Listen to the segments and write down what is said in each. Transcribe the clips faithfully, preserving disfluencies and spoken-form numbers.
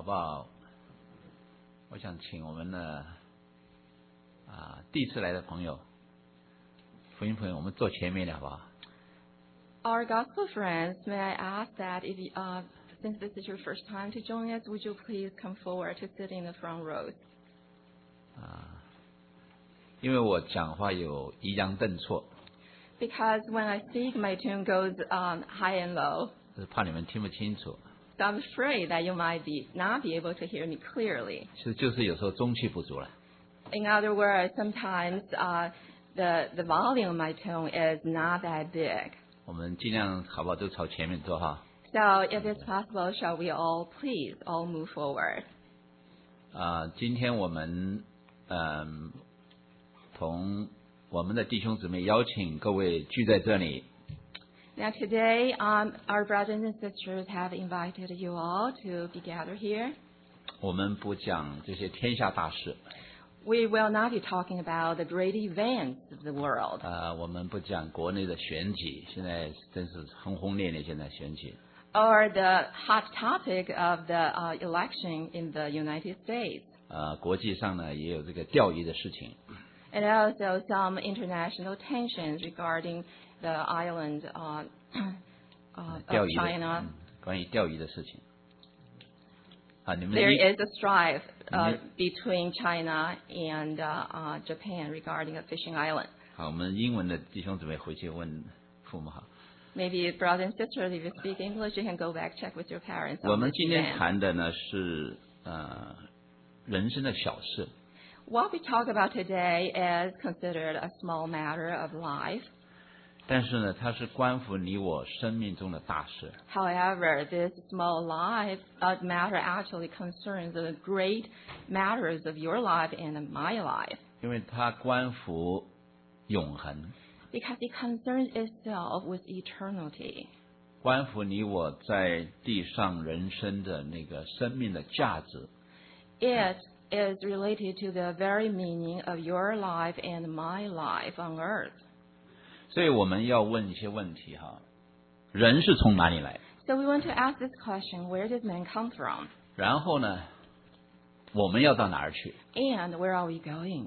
好不好？我想请我们的啊第一次来的朋友，福音朋友，我们坐前面的好不好？ Our gospel friends, may I ask that if you, uh, since this is your first time to join us, would you please come forward to sit in the front rows? 啊，因为我讲话有抑扬顿挫， Because when I speak, my tune goes um, high and low. 是怕你们听不清楚。 So I'm afraid that you might be not be able to hear me clearly. 其实就是有时候中气不足了。 In other words, sometimes uh, the the volume of my tone is not that big. 我们尽量好不好都朝前面坐哈。 So if it's possible, shall we all please all move forward? 啊，今天我们嗯同我们的弟兄姊妹邀请各位聚在这里。 Now today, um, our brothers and sisters have invited you all to be gathered here. 我们不讲这些天下大事， We will not be talking about the great events of the world. 呃，我们不讲国内的选举，现在真是轰轰烈烈，现在选举。 Or the hot topic of the uh, election in the United States. 呃，国际上呢也有这个钓鱼的事情。 And also some international tensions regarding the island uh, uh, 钓 of 鱼的， China. 嗯，关于钓鱼的事情。啊，你们 There 一 is a strife uh, Mhm. between China and uh, uh, Japan regarding a fishing island. 好，我们英文的弟兄姊妹回去问父母好。 Maybe brothers and sisters, if you speak English, you can go back check with your parents. 我 on 们 this 今天 event. 谈的呢是呃人生的小事， What we talk about today is considered a small matter of life. 但是呢它是关乎你我生命中的大事。 However, this small life uh, matter actually concerns the great matters of your life and my life. 因为它关乎永恒， Because it concerns itself with eternity. 关乎你我在地上人生的那个生命的价值。 It is related to the very meaning of your life and my life on earth. 所以我们要问一些问题哈，人是从哪里来？ So we want to ask this question, where does man come from? 然后呢，我们要到哪儿去？ And where are we going?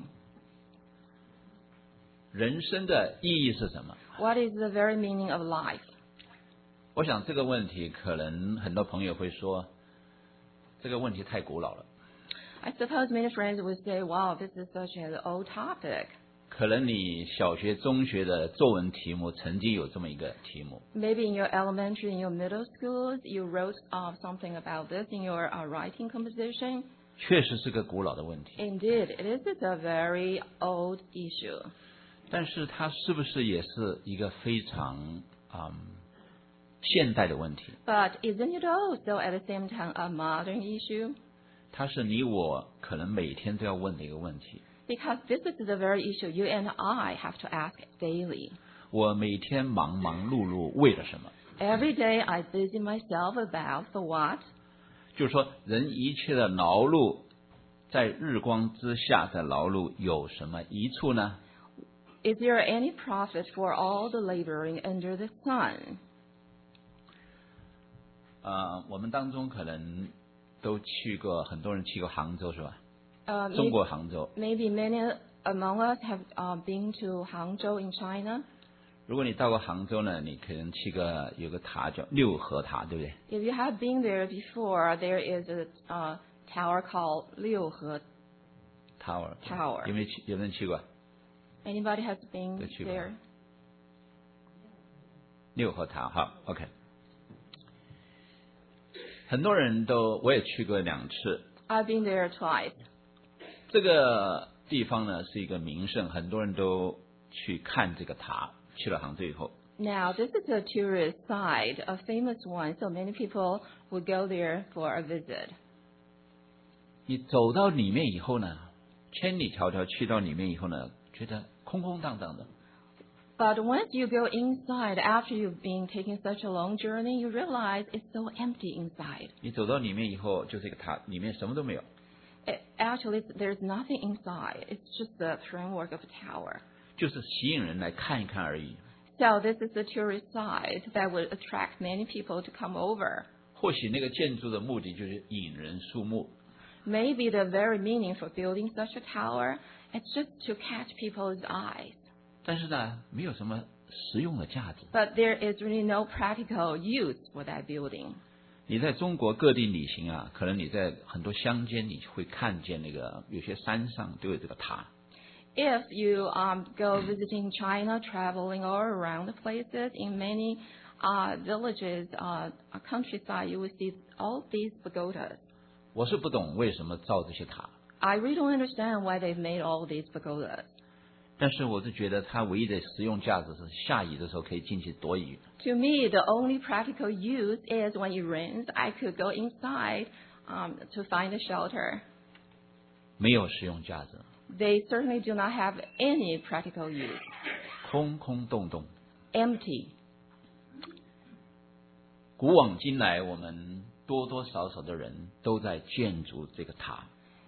人生的意义是什么？ What is the very meaning of life? 我想这个问题可能很多朋友会说，这个问题太古老了。 I suppose many friends would say, wow, this is such an old topic. 可能你小学、中学的作文题目曾经有这么一个题目， Maybe in your elementary, in your middle schools, you wrote uh, something about this in your uh, writing composition. 确实是个古老的问题。 Indeed, it is a very old issue. 但是它是不是也是一个非常嗯现代的问题？ But isn't it also at the same time a modern issue? 它是你我可能每天都要问的一个问题。 Because this is the very issue you and I have to ask daily. 我每天忙忙碌碌为了什么？ Every day I busy myself about for what? 就是说，人一切的劳碌，在日光之下的劳碌有什么益处呢？ Is there any profit for all the laboring under the sun? 呃，我们当中可能都去过，很多人去过杭州是吧？ Uh, 中 maybe, 国杭州。 maybe many among us have uh, been to Hangzhou in China. 如果你到过杭州呢，你可能去个有个塔叫六合塔，对不对？ If you have been there before, there is a uh, tower called Liuhe Tower。 Tower. 有没有去？有没有人去过 Anybody has been 都去过。 there? 六合塔？好 ，OK。很多人都，我也去过两次。 I've been there twice. 这个地方呢是一个名胜，很多人都去看这个塔。去了杭州以后， Now, this is a tourist site, a famous one, so many people would go there for a visit. 你走到里面以后呢，千里迢迢去到里面以后呢，觉得空空荡荡的。 But once you go inside, after you've been taking such a long journey, you realize it's so empty inside. 你走到里面以后，就是一个塔，里面什么都没有。 It, actually, there's nothing inside. It's just the framework of a tower. 就是吸引人来看一看而已。 So this is a tourist site that would attract many people to come over. 或许那个建筑的目的就是引人注目， Maybe the very meaning for building such a tower is just to catch people's eyes. 但是呢，没有什么实用的价值。 But there is really no practical use for that building. 你在中国各地旅行啊，可能你在很多乡间你会看见那个有些山上都有这个塔。 If you um, go visiting China, traveling all around the places, in many uh, villages, uh, countryside, you will see all these pagodas. 我是不懂为什么造这些塔， I really don't understand why they've made all these pagodas. 但是我是觉得它唯一的实用价值是下雨的时候可以进去躲雨。 To me, the only practical use is when it rains, I could go inside um, to find a shelter. 没有实用价值， They certainly do not have any practical use. 空空洞洞。 Empty. 古往今来，我们多多少少的人都在建筑这个塔。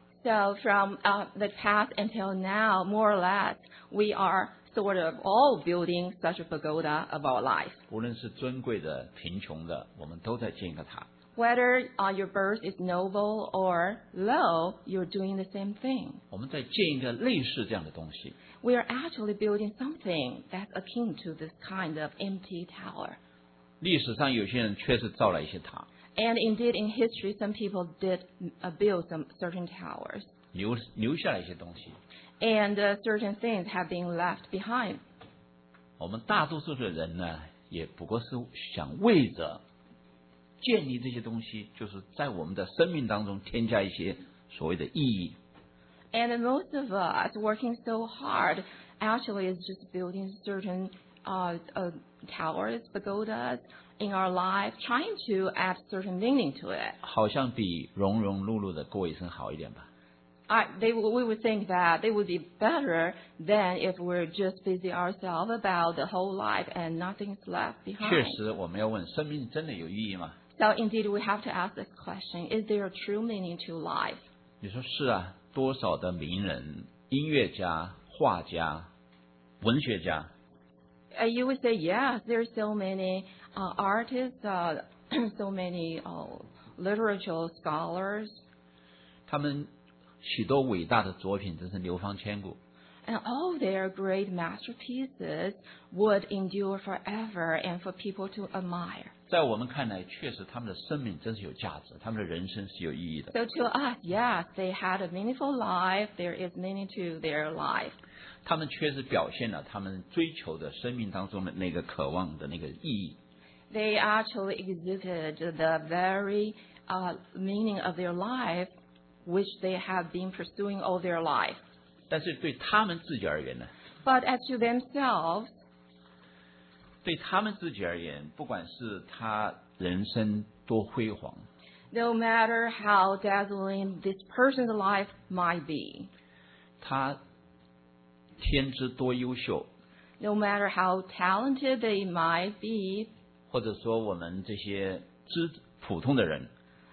So from uh, the past until now, more or less, we are sort of all building such a pagoda of our life. 无论是尊贵的、贫穷的，我们都在建一个塔。 Whether uh, your birth is noble or low, you're doing the same thing. 我们在建一个类似这样的东西。 We are actually building something that's akin to this kind of empty tower. 历史上有些人确实造了一些塔， And indeed, in history, some people did uh, build some certain towers. 留留下了一些东西。 And uh, certain things have been left behind. 我们大多数的人呢，也不过是想为着建立这些东西，就是在我们的生命当中添加一些所谓的意义。 And most of us working so hard actually is just building certain uh, uh, towers, pagodas in our life, trying to add certain meaning to it. 好像比庸庸碌碌的过一生好一点吧。 I, they, we would think that they would be better than if we're just busy ourselves about the whole life and nothing's left 确 behind. 实，我们要问：生命真的有意义吗？ So indeed, we have to ask this question: Is there a true meaning to life? 你说是啊，多少的名人、音乐家、画家、文学家， Uh, you would say yes. There's so many uh, artists, uh, so many uh, literature scholars, 他们许多伟大的作品真是流芳千古。 and all their great masterpieces would endure forever and for people to admire. 在我们看来，确实他们的生命真是有价值，他们的人生是有意义的。 So to us, yes, they had a meaningful life. There is meaning to their life. 他们确实表现了他们追求的生命当中的那个渴望的那个意义。 They actually exhibited the very uh, meaning of their life, which they have been pursuing all their life. 但是对他们自己而言呢？ But as to themselves, 对他们自己而言，不管是他人生多辉煌， no matter how dazzling this person's life might be, 他天资多优秀， no matter how talented they might be, 或者说我们这些知普通的人，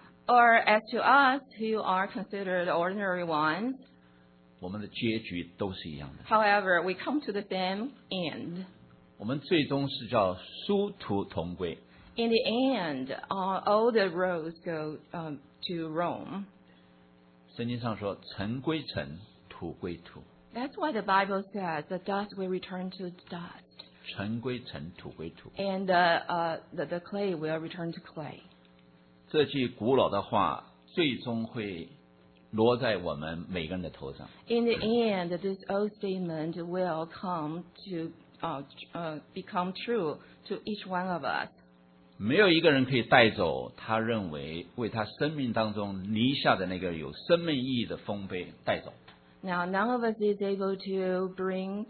or as to us who are considered ordinary ones, 我们的结局都是一样的。 however, we come to the same end. 我们最终是叫殊途同归。 In the end, uh, all the roads go um, to Rome. 圣经上说：“尘归尘，土归土。 That's why the Bible says the dust will return to dust, 尘归尘，土归土。 and the, uh, the, the clay will return to clay. ” 这句古老的话，最终会落在我们每个人的头上。 In the end, this old statement will come to uh, uh, become true to each one of us. 没有一个人可以带走他认为为他生命当中留下的那个有生命意义的丰碑带走。 Now, none of us is able to bring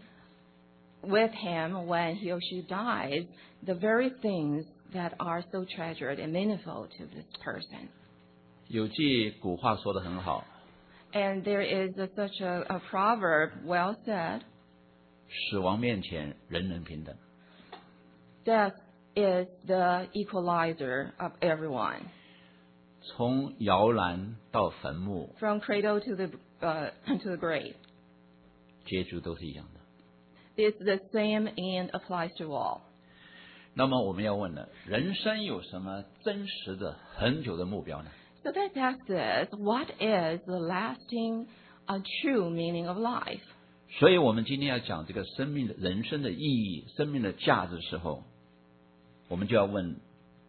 with him when he or she dies the very things that are so treasured and meaningful to this person. 有句古话说得很好， And there is a, such a, a proverb well said, 死亡面前人人平等。 death is the equalizer of everyone. 从摇篮到坟墓， From cradle to the, uh, to the grave. 结局都是一样的。 It's the same and applies to all. 那么我们要问了，人生有什么真实的、很久的目标呢？ So that asks us, what is the lasting, uh, true meaning of life? 所以我们今天要讲这个生命的、人生的意义、生命的价值的时候，我们就要问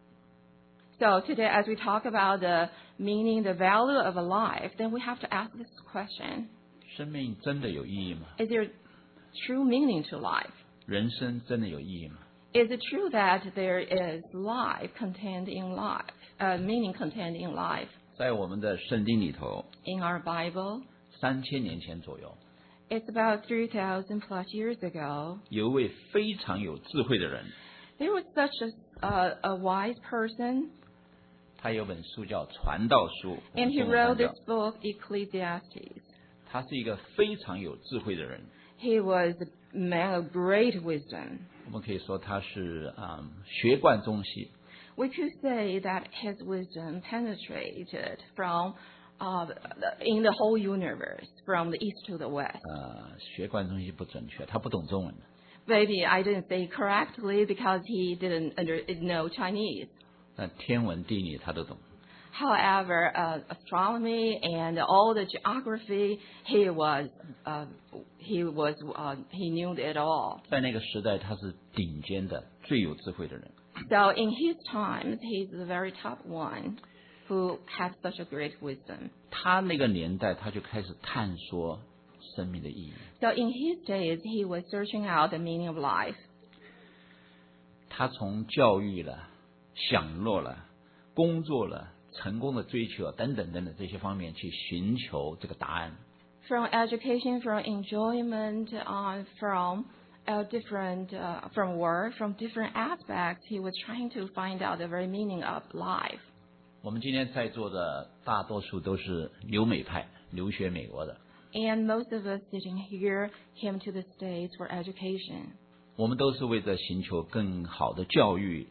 So today, as we talk about the meaning, the value of a life, then we have to ask this question: 生命真的有意义吗？ Is there true meaning to life? 人生真的有意义吗？ Is it true that there is life contained in life, uh, meaning contained in life? 在我们的圣经里头， In our Bible, 三千年前左右， it's about three thousand plus years ago, 有一位非常有智慧的人， there was such a, uh, a wise person, 他有本书叫《传道书》，我 and 们 he 中文翻 wrote 叫 this book, Ecclesiastes. 他是一个非常有智慧的人， He was a man of great wisdom. 我们可以说他是啊、嗯学贯中西。 We could say that his wisdom penetrated from uh, in the whole universe, from the east to the west. 呃，学贯中西不准确，他不懂中文。 Maybe I didn't say correctly because he didn't under, know Chinese. 但天文地理他都懂。 However, uh, astronomy and all the geography, he was uh, he was uh, he knew it all. 在那个时代，他是顶尖的、最有智慧的人。 So in his times, he's the very top one who had such a great wisdom. 他那个年代，他就开始探索生命的意义。 So in his days, he was searching out the meaning of life. 他从教育了、享乐了、工作了、成功的追求等等等等这些方面去寻求这个答案。 From education, from enjoyment, uh, from uh, different, uh, from work, from different aspects, he was trying to find out the very meaning of life. 我们今天在座的大多数都是留美派，留学美国的。 And most of us sitting here came to the States for education. 我们都是为着寻求更好的教育、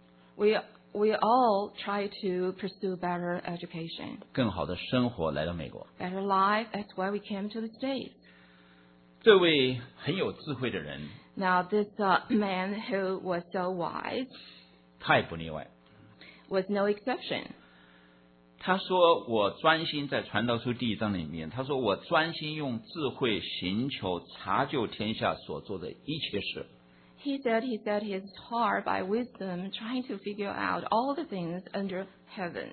We we all try to pursue better education, 更好的生活来到美国。 better life. That's why we came to the States. 这位很有智慧的人， Now, this uh, man who was so wise 他也不例外。 was no exception. 他说：“我专心在传道书第一章里面，他说我专心用智慧寻求查究天下所做的一切事。 He said he set his heart by wisdom, trying to figure out all the things under heaven.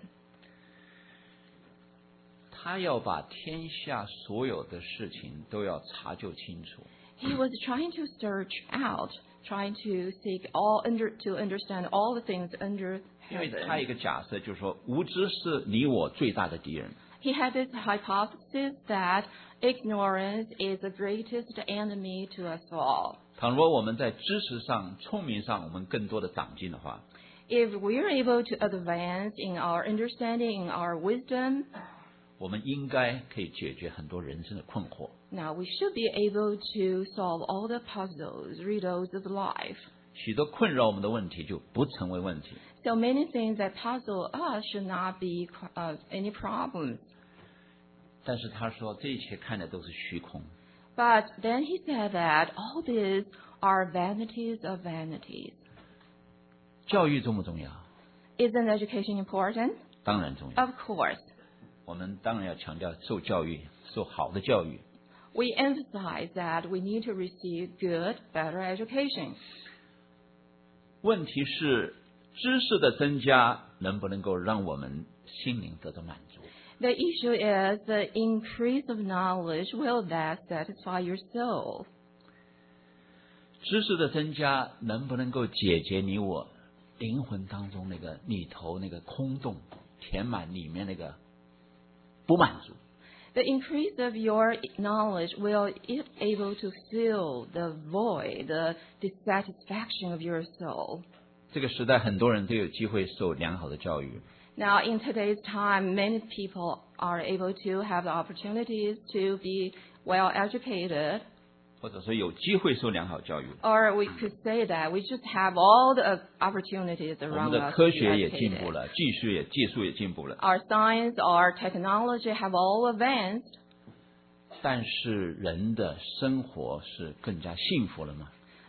他要把天下所有的事情都要查究清楚。 He was trying to search out, trying to seek all under to understand all the things under 因为他有 heaven. 一个假设，就是说无知是你我最大的敌人。 He had this hypothesis that ignorance is the greatest enemy to us all. 倘若我们在知识上、聪明上，我们更多的长进的话， If we're able to advance in our understanding, in our wisdom, 我们应该可以解决很多人生的困惑。 now we should be able to solve all the puzzles, riddles of life. 许多困扰我们的问题就不成为问题。 So many things that puzzle us should not be uh, any problems. 但是他说，这一切看的都是虚空。 But then he said that all these are vanities of vanities. 教育重不重要？ Isn't education important? 当然重要。 Of course. 我们当然要强调受教育，受好的教育。 We emphasize that we need to receive good, better education. 问题是，知识的增加能不能够让我们心灵得到满足？ The issue is the increase of knowledge. Will that satisfy your soul? 知识的增加能不能够解决你我灵魂当中那个里头那个空洞，填满里面那个不满足？ The increase of your knowledge, will it able to fill the void, the dissatisfaction of your soul? 这个时代很多人都有机会受良好的教育， Now, in today's time, many people are able to have the opportunities to be well educated, 或者说有机会受良好教育。 or we could say that we just have all the opportunities 我们 around 的 us 科 to be 学也进步 educated. 了，技术也技术也进步了， Our science, our technology have all advanced, 但是人的生活是更加幸福了吗？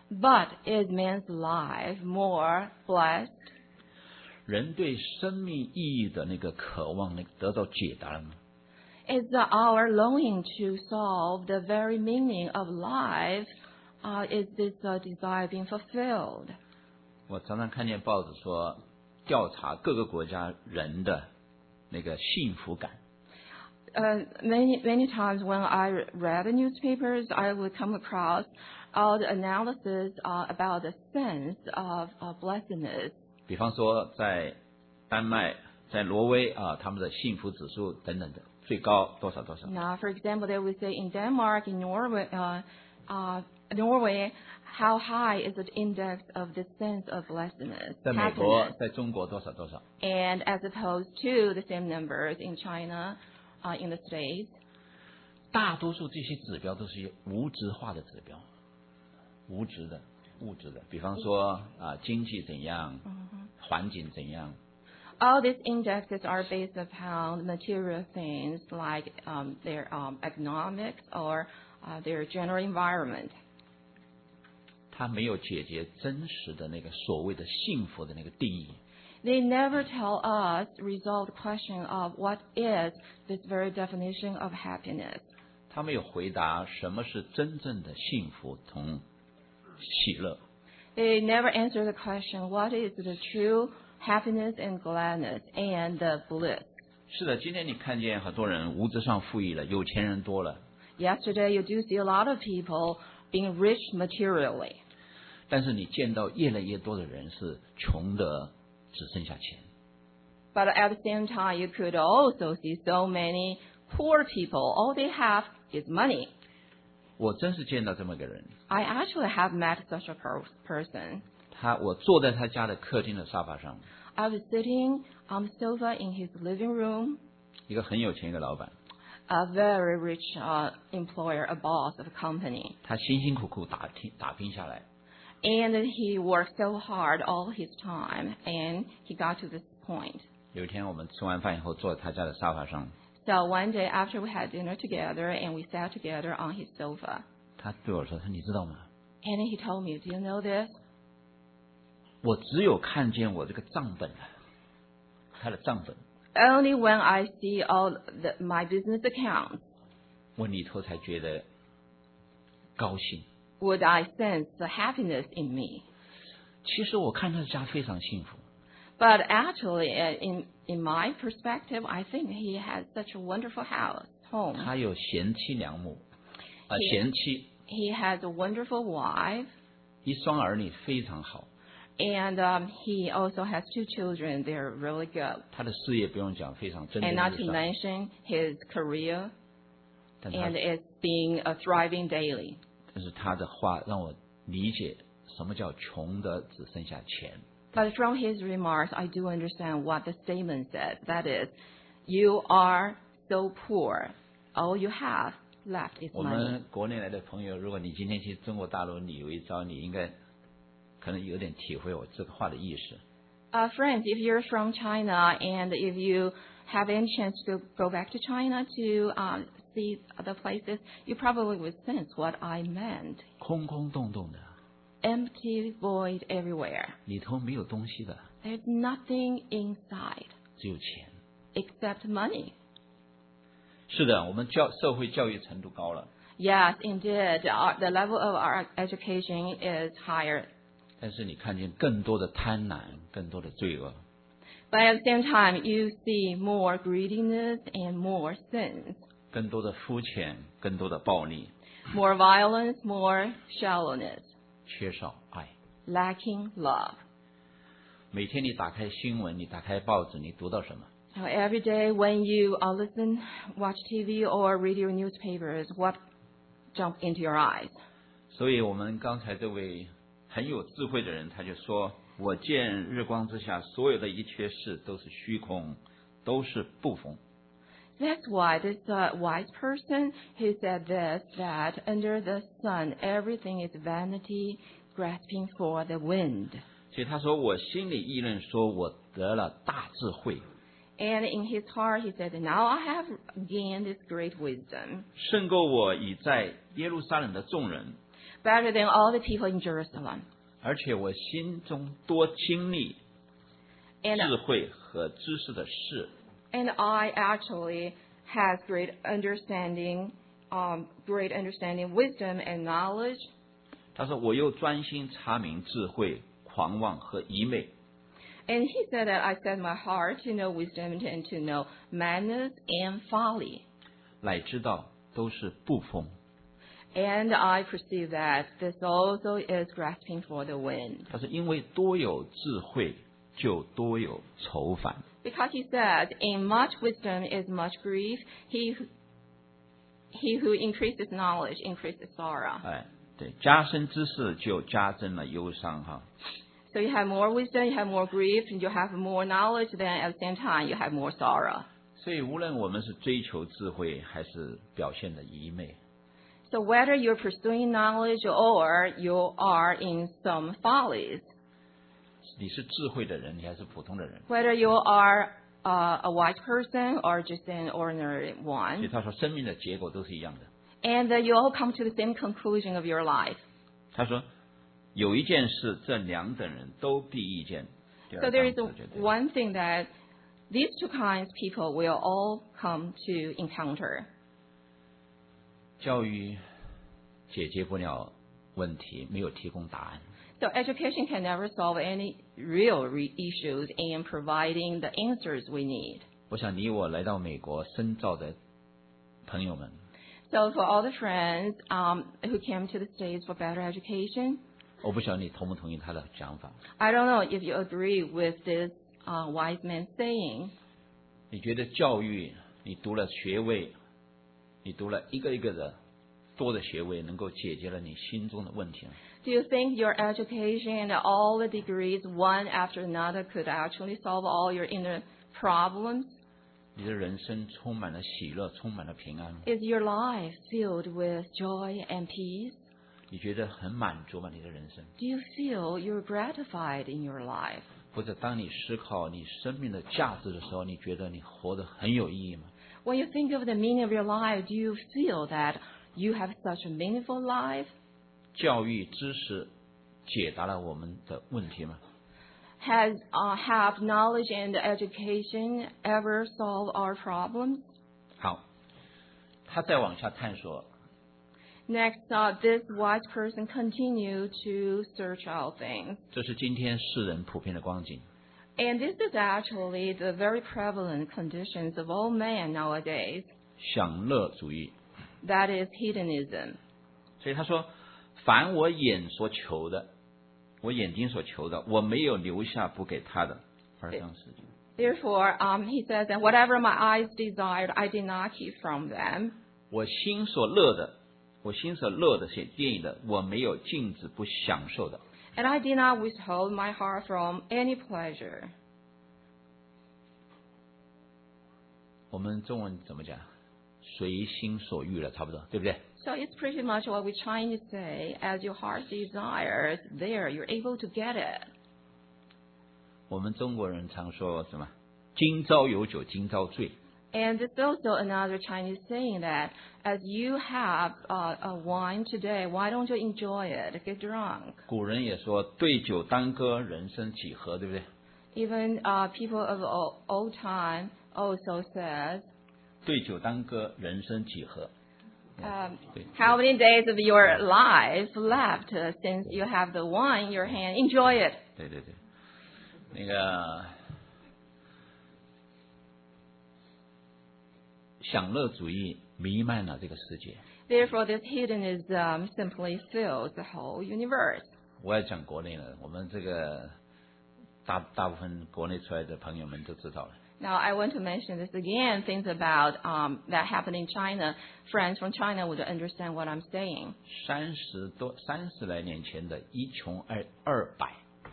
But is man's life more blessed? 人对生命意义的那个渴望，那个得到解答了吗？ Is our longing to solve the very meaning of life, uh, is this uh, desire being fulfilled? 我常常看见报纸说，调查各个国家人的那个幸福感。 Uh, many many times when I read the newspapers, I would come across all the analysis uh, about the sense of uh, blessedness. 比方说，在丹麦、在挪威啊，他们的幸福指数等等的最高多少多少。 Now, for example, they would say in Denmark, in Norway, uh, uh, Norway, how high is the index of the sense of blessedness, 在美国， happiness, 在中国多少多少。 and as opposed to the same numbers in China, uh, in the States. 大多数这些指标都是一些无质化的指标，无质的、物质的。比方说啊，经济怎样，环境怎样。 All these indexes are based upon material things like um, their um, economics or uh, their general environment. 它没有解决真实的那个所谓的幸福的那个定义。 They never tell us, resolve the question of what is this very definition of happiness. 他没有回答什么是真正的幸福同喜乐。 They never answer the question, what is the true happiness and gladness and the bliss? 是的，今天你看见很多人物质上富裕了，有钱人多了， Yesterday, you do see a lot of people being rich materially. 但是你见到越来越多的人是穷的只剩下钱。 But at the same time, you could also see so many poor people. All they have is money. 我真是见到这么一个人， I actually have met such a per- person. 他我坐在他家的客厅的沙发上， I was sitting on the sofa in his living room. 一个很有钱一个老板， A very rich uh, employer, a boss of a company. 他辛辛苦苦打拼打拼下来， And he worked so hard all his time, and he got to this point. 有一天我们吃完饭以后坐在他家的沙发上， So one day after we had dinner together and we sat together on his sofa, 他对我说：“他你知道吗？ and he told me, do you know this? 我只有看见我这个账本了，他的账本， Only when I see all the, my business accounts 我里头才觉得高兴。 would I sense the happiness in me. 其实我看他的家非常幸福， But actually, uh, in, in my perspective, I think he has such a wonderful house, home. 他有贤妻良母，啊、 是贤妻， He has a wonderful wife, 一双儿女非常好。 and um, he also has two children. They're really good. 他的事业不用讲，非常蒸蒸 And not 日 to 上。 mention his career, 但他 and it's being uh, thriving daily. 但是他的话让我理解什么叫穷的只剩下钱。 But from his remarks, I do understand what the statement says. That is, you are so poor, all you have left is 我 money. 们国内来的朋友，如果你今天去中国大陆旅游一遭，你应该可能有点体会我这个话的意思。 Uh, friends, if you're from China and if you have any chance to go back to China to um, see the places, you probably would sense what I meant. 空空洞洞的， Empty void everywhere. 里头没有东西的， There's nothing inside 只有钱。 except money. 是的，我们教社会教育程度高了， Yes, indeed, our, the level of our education is higher. 但是你看见更多的贪婪，更多的罪恶。 But at the same time, you see more greediness and more sins, 更多的肤浅，更多的暴力， more violence, more shallowness, 缺少爱。 lacking love. 每天你打开新闻，你打开报纸，你读到什么？ So every day when you uh, listen, watch T V or read your newspapers, what jump into your eyes? 所以我们刚才这位很有智慧的人，他就说：“我见日光之下所有的一切事都是虚空，都是不逢。” That's why this uh, wise person who said this, that under the sun everything is vanity, grasping for the wind. 所以他说：“我心里议论说，我得了大智慧， And in his heart he said, now I have gained this great wisdom, 胜过我已在耶路撒冷的众人。 better than all the people in Jerusalem. 而且我心中多经历 And, 智慧和知识的事。 and I actually have great understanding, um, great understanding, wisdom and knowledge. 他说我又专心查明智慧、狂妄和愚昧。 And he said that I set my heart to know wisdom and to know madness and folly. 乃知道都是不风。 And I perceive that this also is grasping for the wind. 他说因为多有智慧，就多有愁烦。 Because he said, in much wisdom is much grief. He who, he who increases knowledge increases sorrow. 哎，对，加深知识就加增了忧伤哈。 So you have more wisdom, you have more grief, and you have more knowledge, then at the same time you have more sorrow. 所以无论我们是追求智慧，还是表现的愚昧， So whether you're pursuing knowledge or you are in some follies, 你是智慧的人，你还是普通的人。 whether you are uh, a wise person or just an ordinary 所以 one, 他说生命的结果都是一样的。 and uh, you all come to the same conclusion of your life. 他说有一件事，这两等人都必遇见。第二 So 章 there is 这就对 one thing that these two kinds of people will all come to encounter. 教育解决不了问题，没有提供答案。 So education can never solve any real re- issues in providing the answers we need. 我想你我来到美国深造的朋友们， So for all the friends um, who came to the States for better education, 我不晓得你同不同意他的讲法。 I don't know if you agree with this uh, wise man saying. 你觉得教育，你读了学位，你读了一个一个的多的学位，能够解决了你心中的问题吗？ Do you think your education and all the degrees, one after another, could actually solve all your inner problems? 你的人生充满了喜乐，充满了平安， Is your life filled with joy and peace? 你觉得很满足吗？你的人生？ Do you feel you're gratified in your life? 或者当你思考你生命的价值的时候，你觉得你活得很有意义吗？ When you think of the meaning of your life, do you feel that you have such a meaningful life? 教育知识解答了我们的问题吗？ Has uh, have knowledge and education ever solved our problems? 好，他再往下探索， Next, uh, this wise person continued to search out things. 这是今天世人普遍的光景。 And this is actually the very prevalent conditions of all men nowadays. 享乐主义。 That is hedonism. 所以他说，凡我眼所求的，我眼睛所求的，我没有留下不给他的。二章十节。 Therefore, um, he says that whatever my eyes desired, I did not keep from them. 我心所乐的，我心所乐的写电影的，我没有禁止不享受的。 And I did not withhold my heart from any pleasure. 我们中文怎么讲？随心所欲了，差不多，对不对？ So it's pretty much what we're trying to say. As your heart desires, there, you're able to get it. 我们中国人常说什么？今朝有酒今朝醉。 And there's also another Chinese saying that as you have uh, a wine today, why don't you enjoy it? Get drunk. 古人也说对酒当歌，人生几何，对不对？ Even uh, people of old, old time also says, 对酒当歌，人生几何？ um, 对， how many days of your life left uh, since you have the wine in your hand? Enjoy it. 对对对，那个享乐主义弥漫了这个世界。 Therefore, this hedonism simply fills the whole universe. 我要讲国内了，我们这个大大部分国内出来的朋友们都知道了。 Now, I want to mention this again, things about um, that happened in China. Friends from China would understand what I'm saying. 三十多、三十来年前的一穷二二百。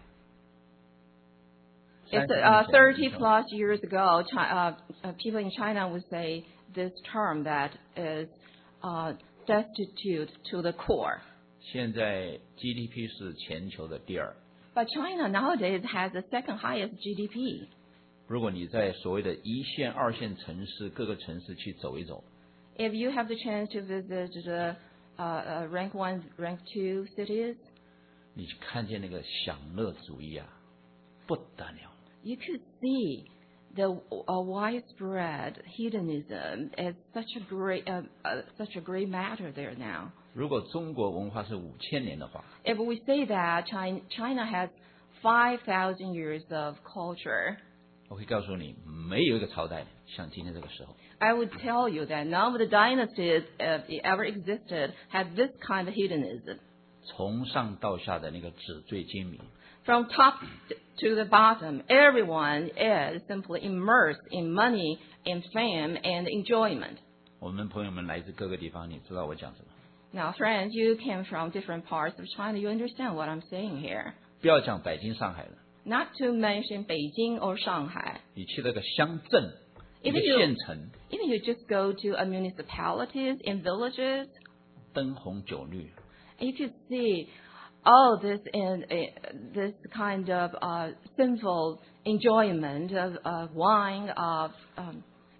It's uh, thirty plus years ago, Chi- uh, uh, people in China would say this term that is uh, destitute to the core. 现在 G D P 是全球的第二。 But China nowadays has the second highest G D P. 如果你在所谓的一线、二线城市各个城市去走一走， If you have the chance to visit the uh, uh, rank one, rank two cities, 你看见那个享乐主义啊，不得了。 you could see the uh, widespread hedonism is such a great uh, uh, such a great matter there now. 如果中国文化是五千年的话， If we say that China, China has five thousand years of culture, 我会告诉你，没有一个朝代像今天这个时候。 I would tell you that none of the dynasties uh, ever existed had this kind of hedonism. 从上到下的那个纸醉金迷， From top to the bottom, everyone is simply immersed in money, in fame, and enjoyment. 我们朋友们来自各个地方，你知道我讲什么？ Now, friends, you came from different parts of China. You understand what I'm saying here. 不要讲北京、上海了， Not to mention Beijing or Shanghai. 你去那个乡镇、一个 Even you, 县城， even you just go to a municipalities in villages, 灯红酒绿， you could see all this in uh, this kind of uh, sinful enjoyment of, of wine, of um,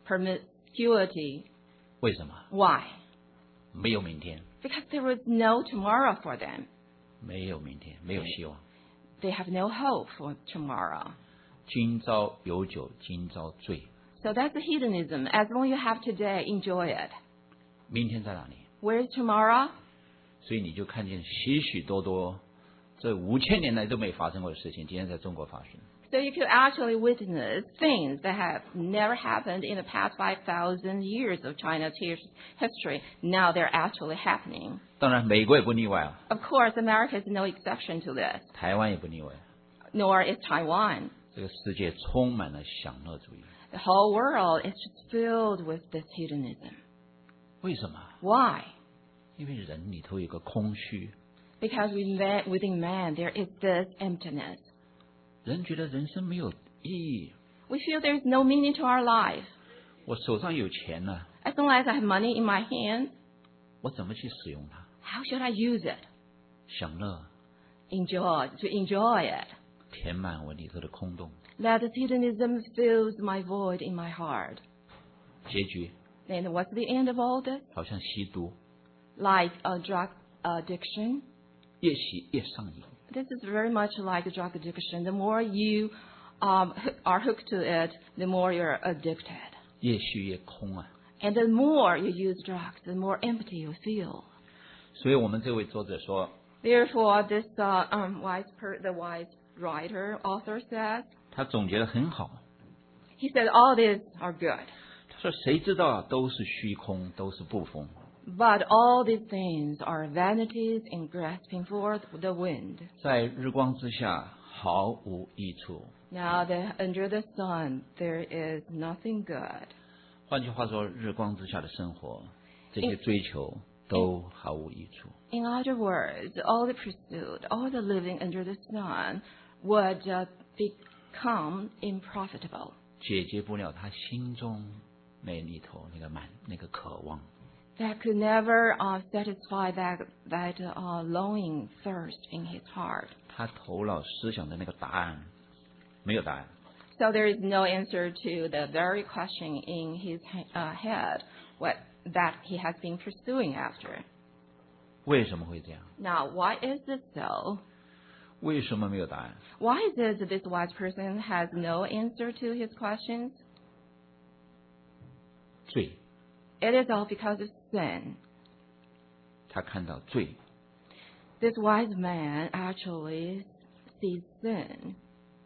promiscuity. 为什么？ Why? 没有明天， Because there was no tomorrow for them. 没有明天，没有希望。 They have no hope for tomorrow. 今朝有酒今朝醉， So that's the hedonism. As long as you have today, enjoy it. 明天在哪里？ Where's tomorrow? 所以你就看见许许多多这五千年来都没发生过的事情，今天在中国发生。 So you could actually witness things that have never happened in the past five thousand years of China's his- history. Now they're actually happening. 当然，美国也不例外啊， Of course, America is no exception to this, 台湾也不例外。 nor is Taiwan. 这个世界充满了享乐主义， The whole world is just filled with this hedonism. 为什么？ Why? 因为人里头有个空虚， Because within man, within man there is this emptiness. 人觉得人生没有意义。 We feel there is no meaning to our life. 我手上有钱呢、 As long as I have money in my hand, 我怎么去使用它？ how should I use it? 享乐 Enjoy, to enjoy it. 填满我里头的空洞， Let this hedonism fills my void in my heart. 结局 Then what's the end of all this? 好像吸毒， Like a drug addiction. 越吸越上瘾。 This is very much like a drug addiction. The more you um, h- are hooked to it, the more you're addicted. 越吸越空啊！ And the more you use drugs, the more empty you feel. 所以我们这位作者说， Therefore, this uh, um, wise per- the wise writer, author says, 他总结的很好。 he said all these are good, 他说：“谁知道都是虚空，都是不风。 but all these things are vanities and grasping for the wind. 在日光之下毫无益处。 Now, the, under the sun, there is nothing good. ” 换句话说，日光之下的生活，这些追求都毫无益处。 In other words, all the pursuit, all the living under the sun would uh, become unprofitable. 解决不了他心中那里头那个满那个渴望。 That could never uh, satisfy that that uh, longing thirst in his heart. 他头脑思想的那个答案，没有答案。 So there is no answer to the very question in his uh, head what that he has been pursuing after. 为什么会这样？ Now, why is this so? 为什么没有答案？ Why is it that this wise person has no answer to his questions? 罪， It is all because of sin. 他看到罪， This wise man actually sees sin.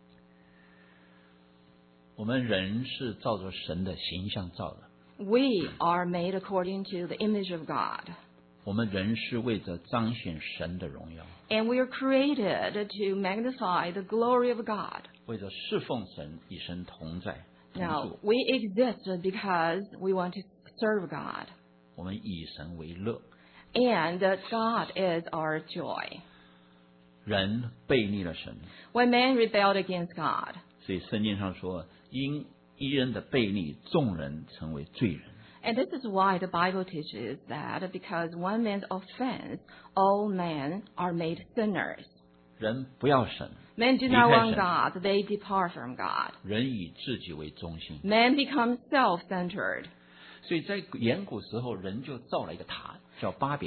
我们人是照着神的形象造的， We are made according to the image of God. 我们人是为着彰显神的荣耀， And we are created to magnify the glory of God. 为着侍奉神，与神同在同 Now, 住。 we exist because we want to serve God. 我们以神为乐。 And that God is our joy. 人背逆了神， When man rebelled against God, 所以圣经上说，因一人的背逆，众人成为罪人。 and this is why the Bible teaches that because one man's offense, all men are made sinners. 人不要神， Men do not 离开 want 神， God, they depart from God. 人以自己为中心。 Man becomes self-centered. 所以在远古时候，人就造了一个塔，叫巴别塔。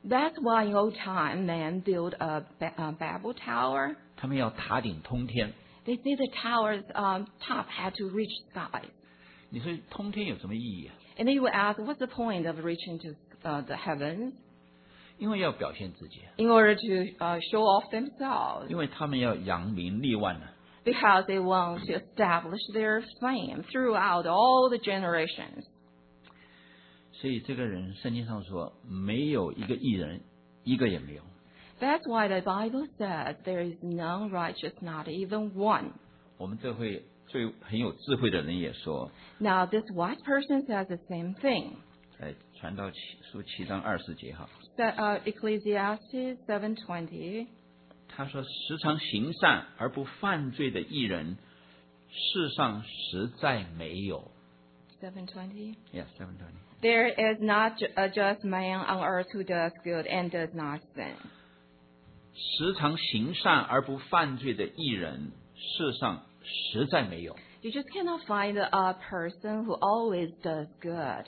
That's why in old time, men built a, a Babel tower. 他们要塔顶通天。 They say the tower's um, top had to reach skies. 你说通天有什么意义啊？ And then you would ask, what's the point of reaching to uh, the heavens? 因为要表现自己， In order to uh, show off themselves. 因为他们要扬名立万呢。 Because they want to establish their fame throughout all the generations. 所以这个人圣经上说，没有一个义人，一个也没有。 That's why the Bible says there is none righteous, not even one. 我们这会最很有智慧的人也说， Now this wise person says the same thing. 在传道书七章二十节哈， That, uh, Ecclesiastes seven twenty. 他说：“时常行善而不犯罪的义人，世上实在没有。 seven twenty. Yes, seven twenty. There is not ju- a just man on earth who does good and does not sin. 时常行善而不犯罪的义人，世上实在没有。 You just cannot find a person who always does good.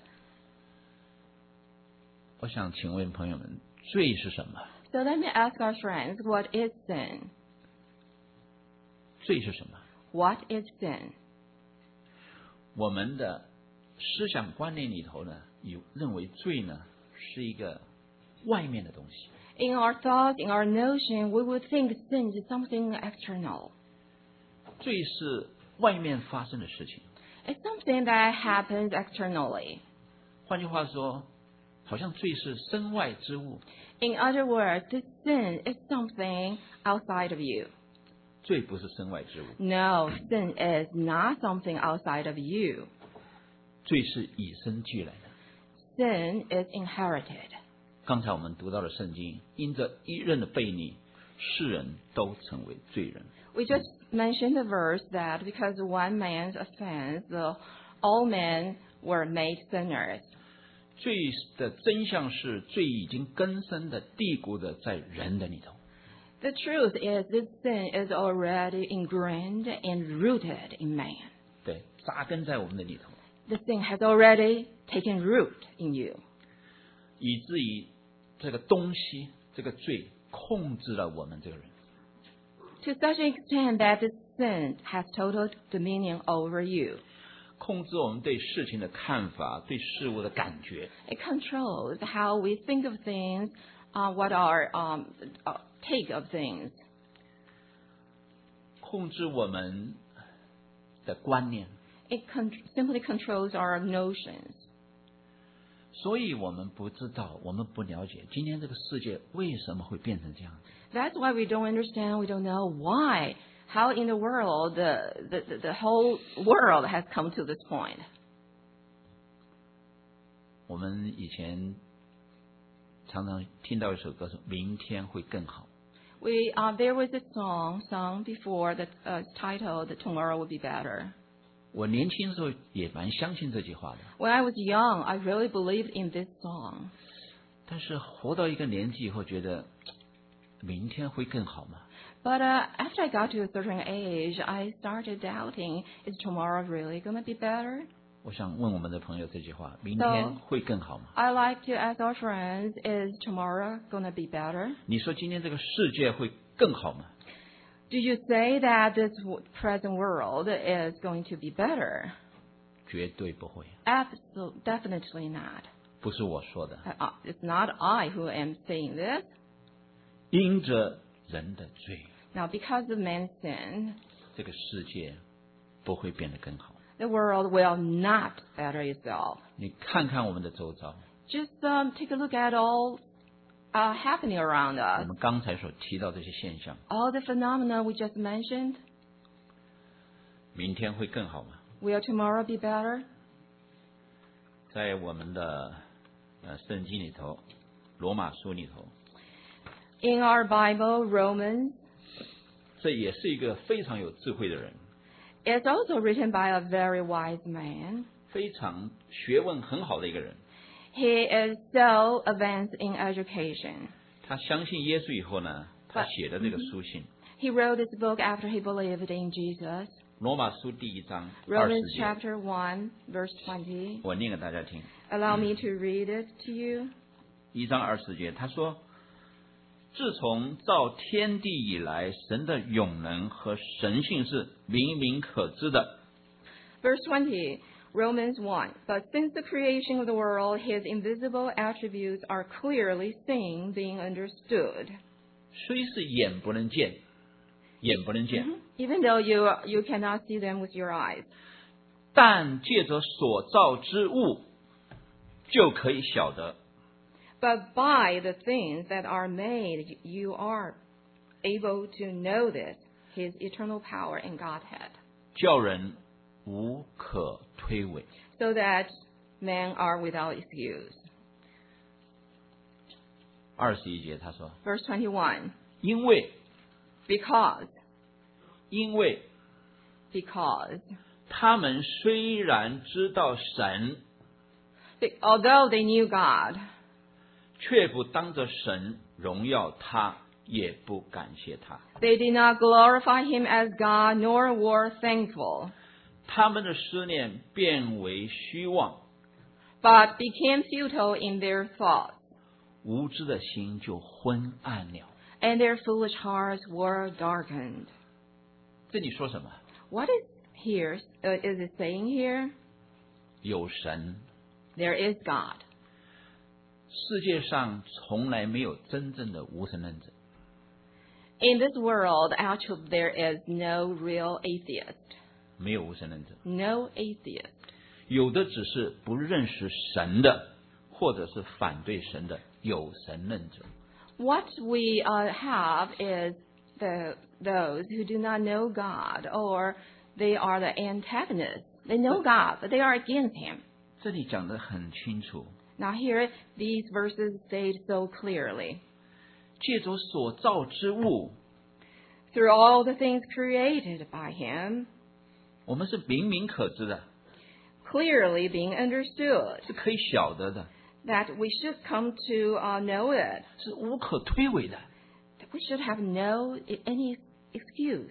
我想请问朋友们，罪是什么？ So let me ask our friends, what is sin? 罪是什么？ What is sin? 我们的思想观念里头呢，有认为罪呢是一个外面的东西。 In our thoughts, in our notion, we would think sin is something external. 罪是外面发生的事情。 It's something that happens externally. 换句话说，好像罪是身外之物。 In other words, this sin is something outside of you. 罪不是身外之物， No, sin is not something outside of you. 罪是与生俱来的。 Sin is inherited. 刚才我们读到的圣经，因着一人的悖逆，世人都成为罪人。 We just mentioned the verse that because of one man's offense, the, all men were made sinners. 罪的真相是，罪已经根深的蒂固的在人的里头。 The truth is this sin is already ingrained and rooted in man. 对，扎根在我们的里头， The sin has already taken root in you. 以至于这个东西，这个罪控制了我们这个人。 To such an extent that the sin has total dominion over you. 控制我们对事情的看法，对事物的感觉。 It controls how we think of things, uh, what our um, uh, take of things. 控制我们的观念， It con- simply controls our notions. 所以我们不知道，我们不了解今天这个世界为什么会变成这样。 That's why we don't understand, we don't know why, how in the world, the, the, the whole world has come to this point. 我们以前常常听到一首歌说：“明天会更好。” We, uh, there was a song sung before that uh, titled "Tomorrow Will Be Better." 我年轻的时候也蛮相信这句话的， When I was young, I really believed in this song. 但是活到一个年纪以后，觉得明天会更好吗？ But uh, after I got to a certain age, I started doubting, is tomorrow really going to be better? 我想问我们的朋友这句话：明天会更好吗？ I like to ask our friends, is tomorrow going to be better? 你说今天这个世界会更好吗？ Do you say that this w- present world is going to be better? 绝对不会， Absolutely, definitely not. 不是我说的。 Uh, it's not I who am saying this. 因着人的罪， Now, because of man's sin, 这个世界不会变得更好。 the world will not better itself. 你看看我们的周遭， Just um, take a look at all uh, happening around 我 us. 们刚才所提到这些现象， All the phenomena we just mentioned. 明天会更好吗？ Will tomorrow be better? 在我们的呃圣经里头，罗马书里头， In our Bible, Romans, 这也是一个非常有智慧的人， it's also written by a very wise man. 非常学问很好的一个人。 He is so advanced in education. 他相信耶稣以后呢，他写的这个书信， He wrote this book after he believed in Jesus. 罗马书第一章二十 Romans 节， chapter one, verse twenty. 我念给大家听。 Allow me to read it to you. 一章二十节，他说：“自从造天地以来，神的永能和神性是明明可知的。” Verse twenty, Romans one. But since the creation of the world, his invisible attributes are clearly seen, being understood. 虽是眼不能见，眼不能见， Even though you, you cannot see them with your eyes. 但借着所造之物，就可以晓得。 But by the things that are made, you are able to know this, his eternal power and Godhead. 叫人无可推诿。 So that men are without excuse. 二十一节他说 Verse twenty-one. 因为 Because, 因为 because, 他们虽然知道神， although they knew God, 却不当着神荣耀他，也不感谢他。 they did not glorify him as God, nor were thankful, 他们的思念变为虚妄， but became futile in their thoughts, 无知的心就昏暗了。 and their foolish hearts were darkened. 这里说什么？ What is here, uh, is it saying here? 有神， There is God. 世界上从来没有真正的无神论者。 In this world, actually, there is no real atheist. 没有无神论者， No atheist. 有的只是不认识神的，或者是反对神的有神论者。 What we uh, have is the those who do not know God, or they are the antagonists. They know God, but they are against him. 这里讲得很清楚， Now here, these verses state so clearly. 借着所造之物， Through all the things created by him, 我们是明明可知的， clearly being understood, 是可以晓得的， that we should come to uh, know it. 是无可推诿的。 That we should have no any excuse.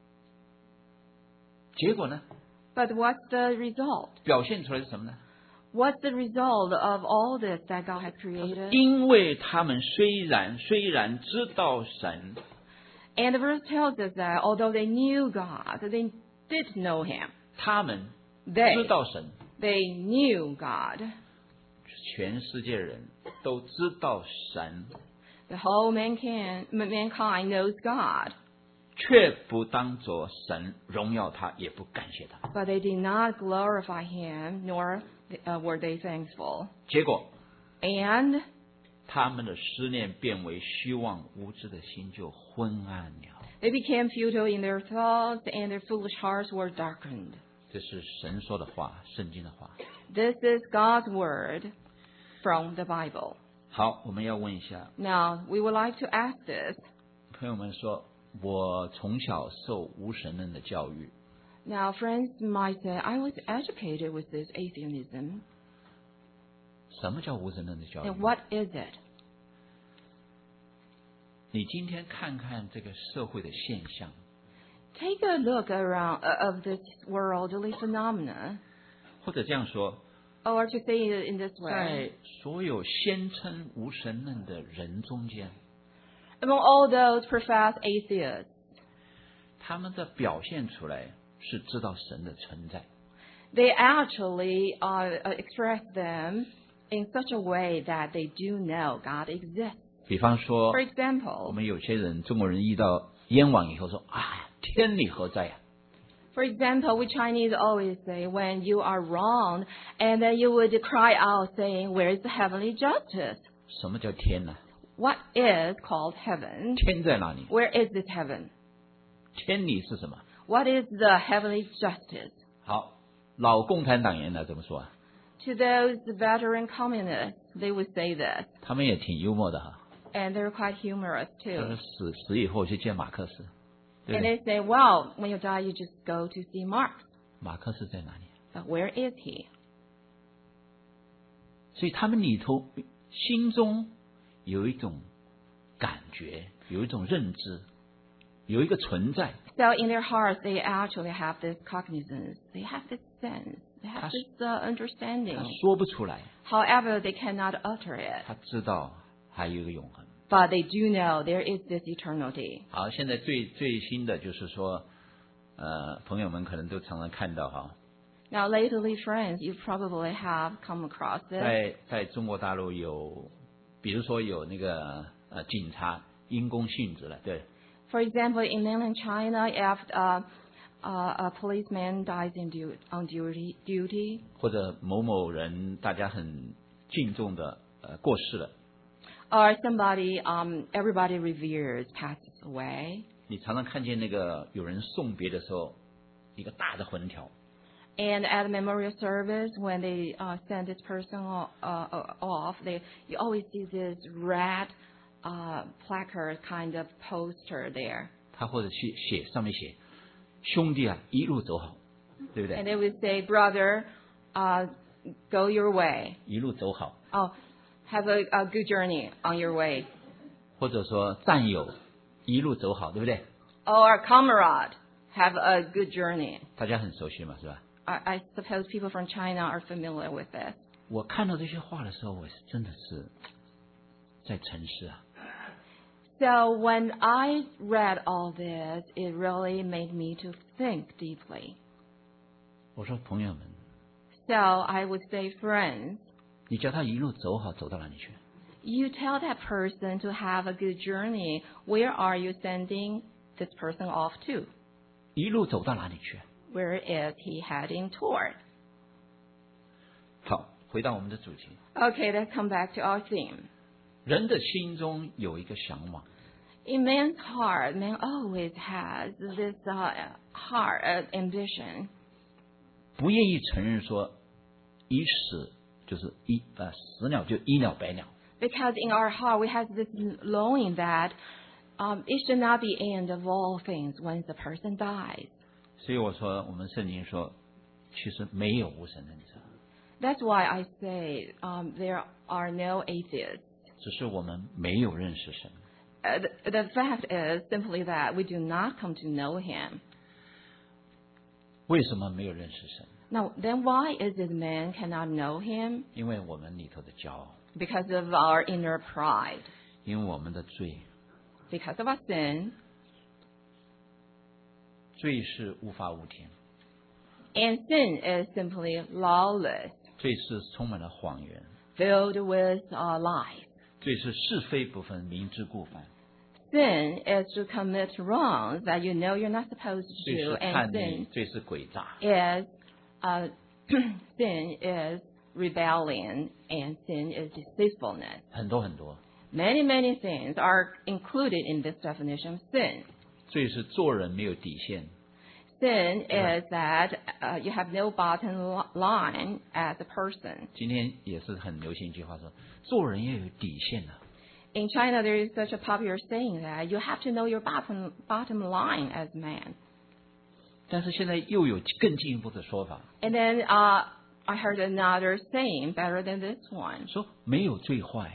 结果呢， But what's the result? 表现出来是什么呢？ What's the result of all this that God has created? 因为他们虽然虽然知道神， And the verse tells us that although they knew God, they did know him. 他们 They, 知道神， they knew God. 全世界人都知道神， The whole mankind, mankind knows God, 却不当作神荣耀他，也不感谢他。 but they did not glorify him, nor uh, were they thankful. 结果 And 他们的思念变为虚妄，无知的心就昏暗了。 they became futile in their thoughts, and their foolish hearts were darkened. 这是神说的话，圣经的话。 This is God's word from the Bible. 好，我们要问一下 Now, we would like to ask this. 朋友们说，我从小受无神论的教育， Now, friends might say, I was educated with this atheism. 什么叫无神论的教育 And？what is it? 你今天看看这个社会的现象， Take a look around uh, of this worldly phenomena, 或者这样说， or to say it in this 在 way. 所有宣称无神论的人中间， Among all those professed atheists, 他们的表现出来是知道神的存在。 they actually uh, uh, express them in such a way that they do know God exists. 比方说 For， 我 example, 们有些人中国人遇到冤枉以后说啊，天理何在呀、 for example, we Chinese always say when you are wrong, and then you would cry out saying, "Where is the heavenly justice?" 什么叫天呢？ What is called heaven? 天在哪里？ Where is this heaven? 天理是什么？ What is the heavenly justice? 好，老共产党员呢怎么说啊？ To those veteran communists, they would say this, 他们也挺幽默的哈。 and they're quite humorous 他说 too. 死死以后去见马克思，对 And 不对？ they say, well, when you die, you just go to see Marx. 马克思在哪里？ But where is he? 所以他们里头心中有一种感觉，有一种认知，有一个存在。 So in their hearts, they actually have this cognizance. They have this sense have this uh, 他 understanding. 说不出来， However, they cannot utter it. 他知道还有一个永恒。 But they do know there is this eternity. 好，现在最最新的就是说，呃，朋友们可能都常常看到哈， Now, lately, friends, you probably have come across this. 在在中国大陆有，比如说有那个呃警察因公殉职了，对， For example, in mainland China, if uh, uh, a policeman dies in du- on duty, duty, 或者某某人大家很敬重的呃过世了， or somebody um, everybody reveres passes away, 你常常看见那个有人送别的时候，一个大的魂条， and at a memorial service, when they uh, send this person o- uh, off, they you always see this red uh, placard kind of poster there. 他或者写写上面写兄弟啊一路走好，对不 And 对？ they would say, brother, uh, go your way. 一路走好， Oh, have a, a good journey on your way. 或者说战友一路走好，对不对？ Or comrade, have a good journey. 大家很熟悉嘛，是吧？ I, I suppose people from China are familiar with this. 我看到这些话的时候，我是真的是在沉思啊。 So when I read all this, it really made me to think deeply. 我说朋友们， So I would say, friends, 你叫他一路走好，走到哪里去？ you tell that person to have a good journey. Where are you sending this person off to? 一路走到哪里去？ Where is he heading toward? 好，回到我们的主题， Okay, let's come back to our theme. 人的心中有一个向往， In man's heart, man always has this uh, heart uh, ambition. 不愿意承认说一死就是一呃死了就一了百了。 Because in our heart, we have this longing that um, it should not be end of all things once the person dies. 所以我说，我们圣经说，其实没有无神论者， That's why I say um, there are no atheists. 只是我们没有认识神。 Uh, the, the fact is simply that we do not come to know him. 为什么没有认识神？ Now, then why is it man cannot know him? 因为我们里头的骄傲， Because of our inner pride. 因为我们的罪， Because of our sin. 罪是无法无天， And sin is simply lawless, 罪是充满了谎言， filled with uh, lies. 罪是是非不分，明知故犯， Sin is to commit wrongs that you know you're not supposed to 罪 do, 是叛 and 逆， sin 罪是诡诈。 is uh, sin is rebellion, and sin is deceitfulness. 很多很多， Many, many things are included in this definition of sin. 罪是做人没有底线， Sin is that uh, you have no bottom li- line as a person. 今天也是很流行一句话说，做人要有底线的、啊。 In China, there is such a popular saying that you have to know your bottom bottom line as man. 但是现在又有更进一步的说法， And then uh, I heard another saying better than this one. 说没有最坏，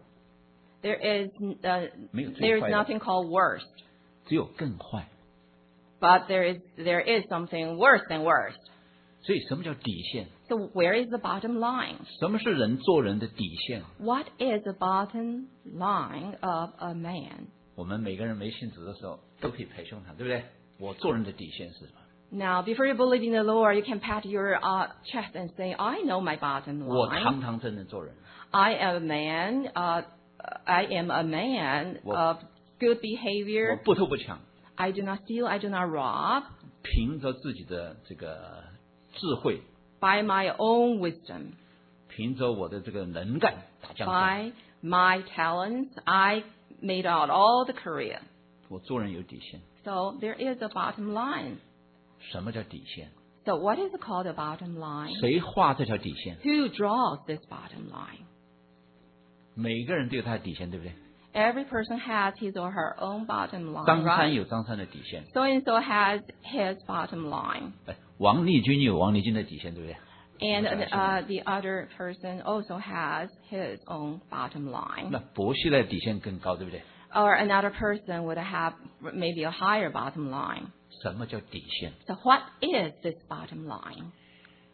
There is uh, 没有最 there is 坏的， nothing called worst, 只有更坏。 but there is there is something worse than worst. 所以什么叫底线？ So where is the bottom line? 什么是人做人的底线？ What is the bottom line of a man? 我们每个人没信主的时候都可以拍胸膛，对不对？我做人的底线是什么？ Now, before you believe in the Lord, you can pat your uh, chest and say, "I know my bottom 我 line. 堂堂正正做人， I am a man. Uh, I am a man 我- of good 我 behavior. 不偷不抢， I do not steal. I do not rob. 凭着自己的这个智慧， By my own wisdom, 凭着我的这个能干打江山， by my talents, I made out all the career. 我做人有底线。 So there is a bottom line. 什么叫底线？ So what is called a bottom line? 谁画这条底线？ Who draws this bottom line? 每个人都有他的底线，对不对？ Every person has his or her own bottom line, 张三 right? 有张三的底线， So and so has his bottom line. 哎，王立军有王立军的底线，对不对？ And uh, the other person also has his own bottom line. 那伯希的底线更高，对不对？ Or another person would have maybe a higher bottom line. 什么叫底线？ So what is this bottom line?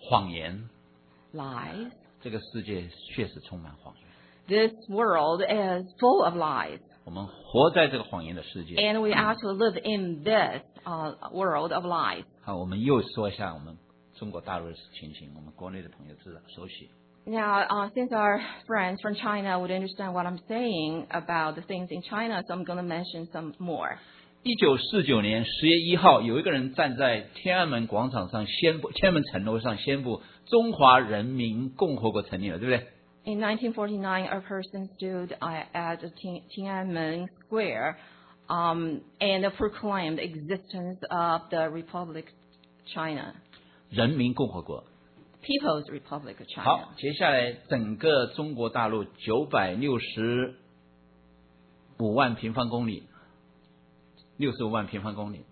谎言， lies. 这个世界确实充满谎言。 This world is full of lies. 我们活在这个谎言的世界。 And we actually live in this uh, world of lies. 好，我们又说一下我们中国大陆的情形，我们国内的朋友知道熟悉。 Now, uh, since our friends from China would understand what I'm saying about the things in China, so I'm going to mention some more. 一九四九年十月一号，有一个人站在天安门广场上宣布，天安门城楼上宣布中华人民共和国成立了，对不对？ In nineteen forty-nine, a person stood uh, at Ti- Tiananmen Square um, and proclaimed the existence of the Republic of China, 人民共和国。 People's Republic of China. 好，接下来整个中国大陆九百六十五万平方公里，六十五万平方公里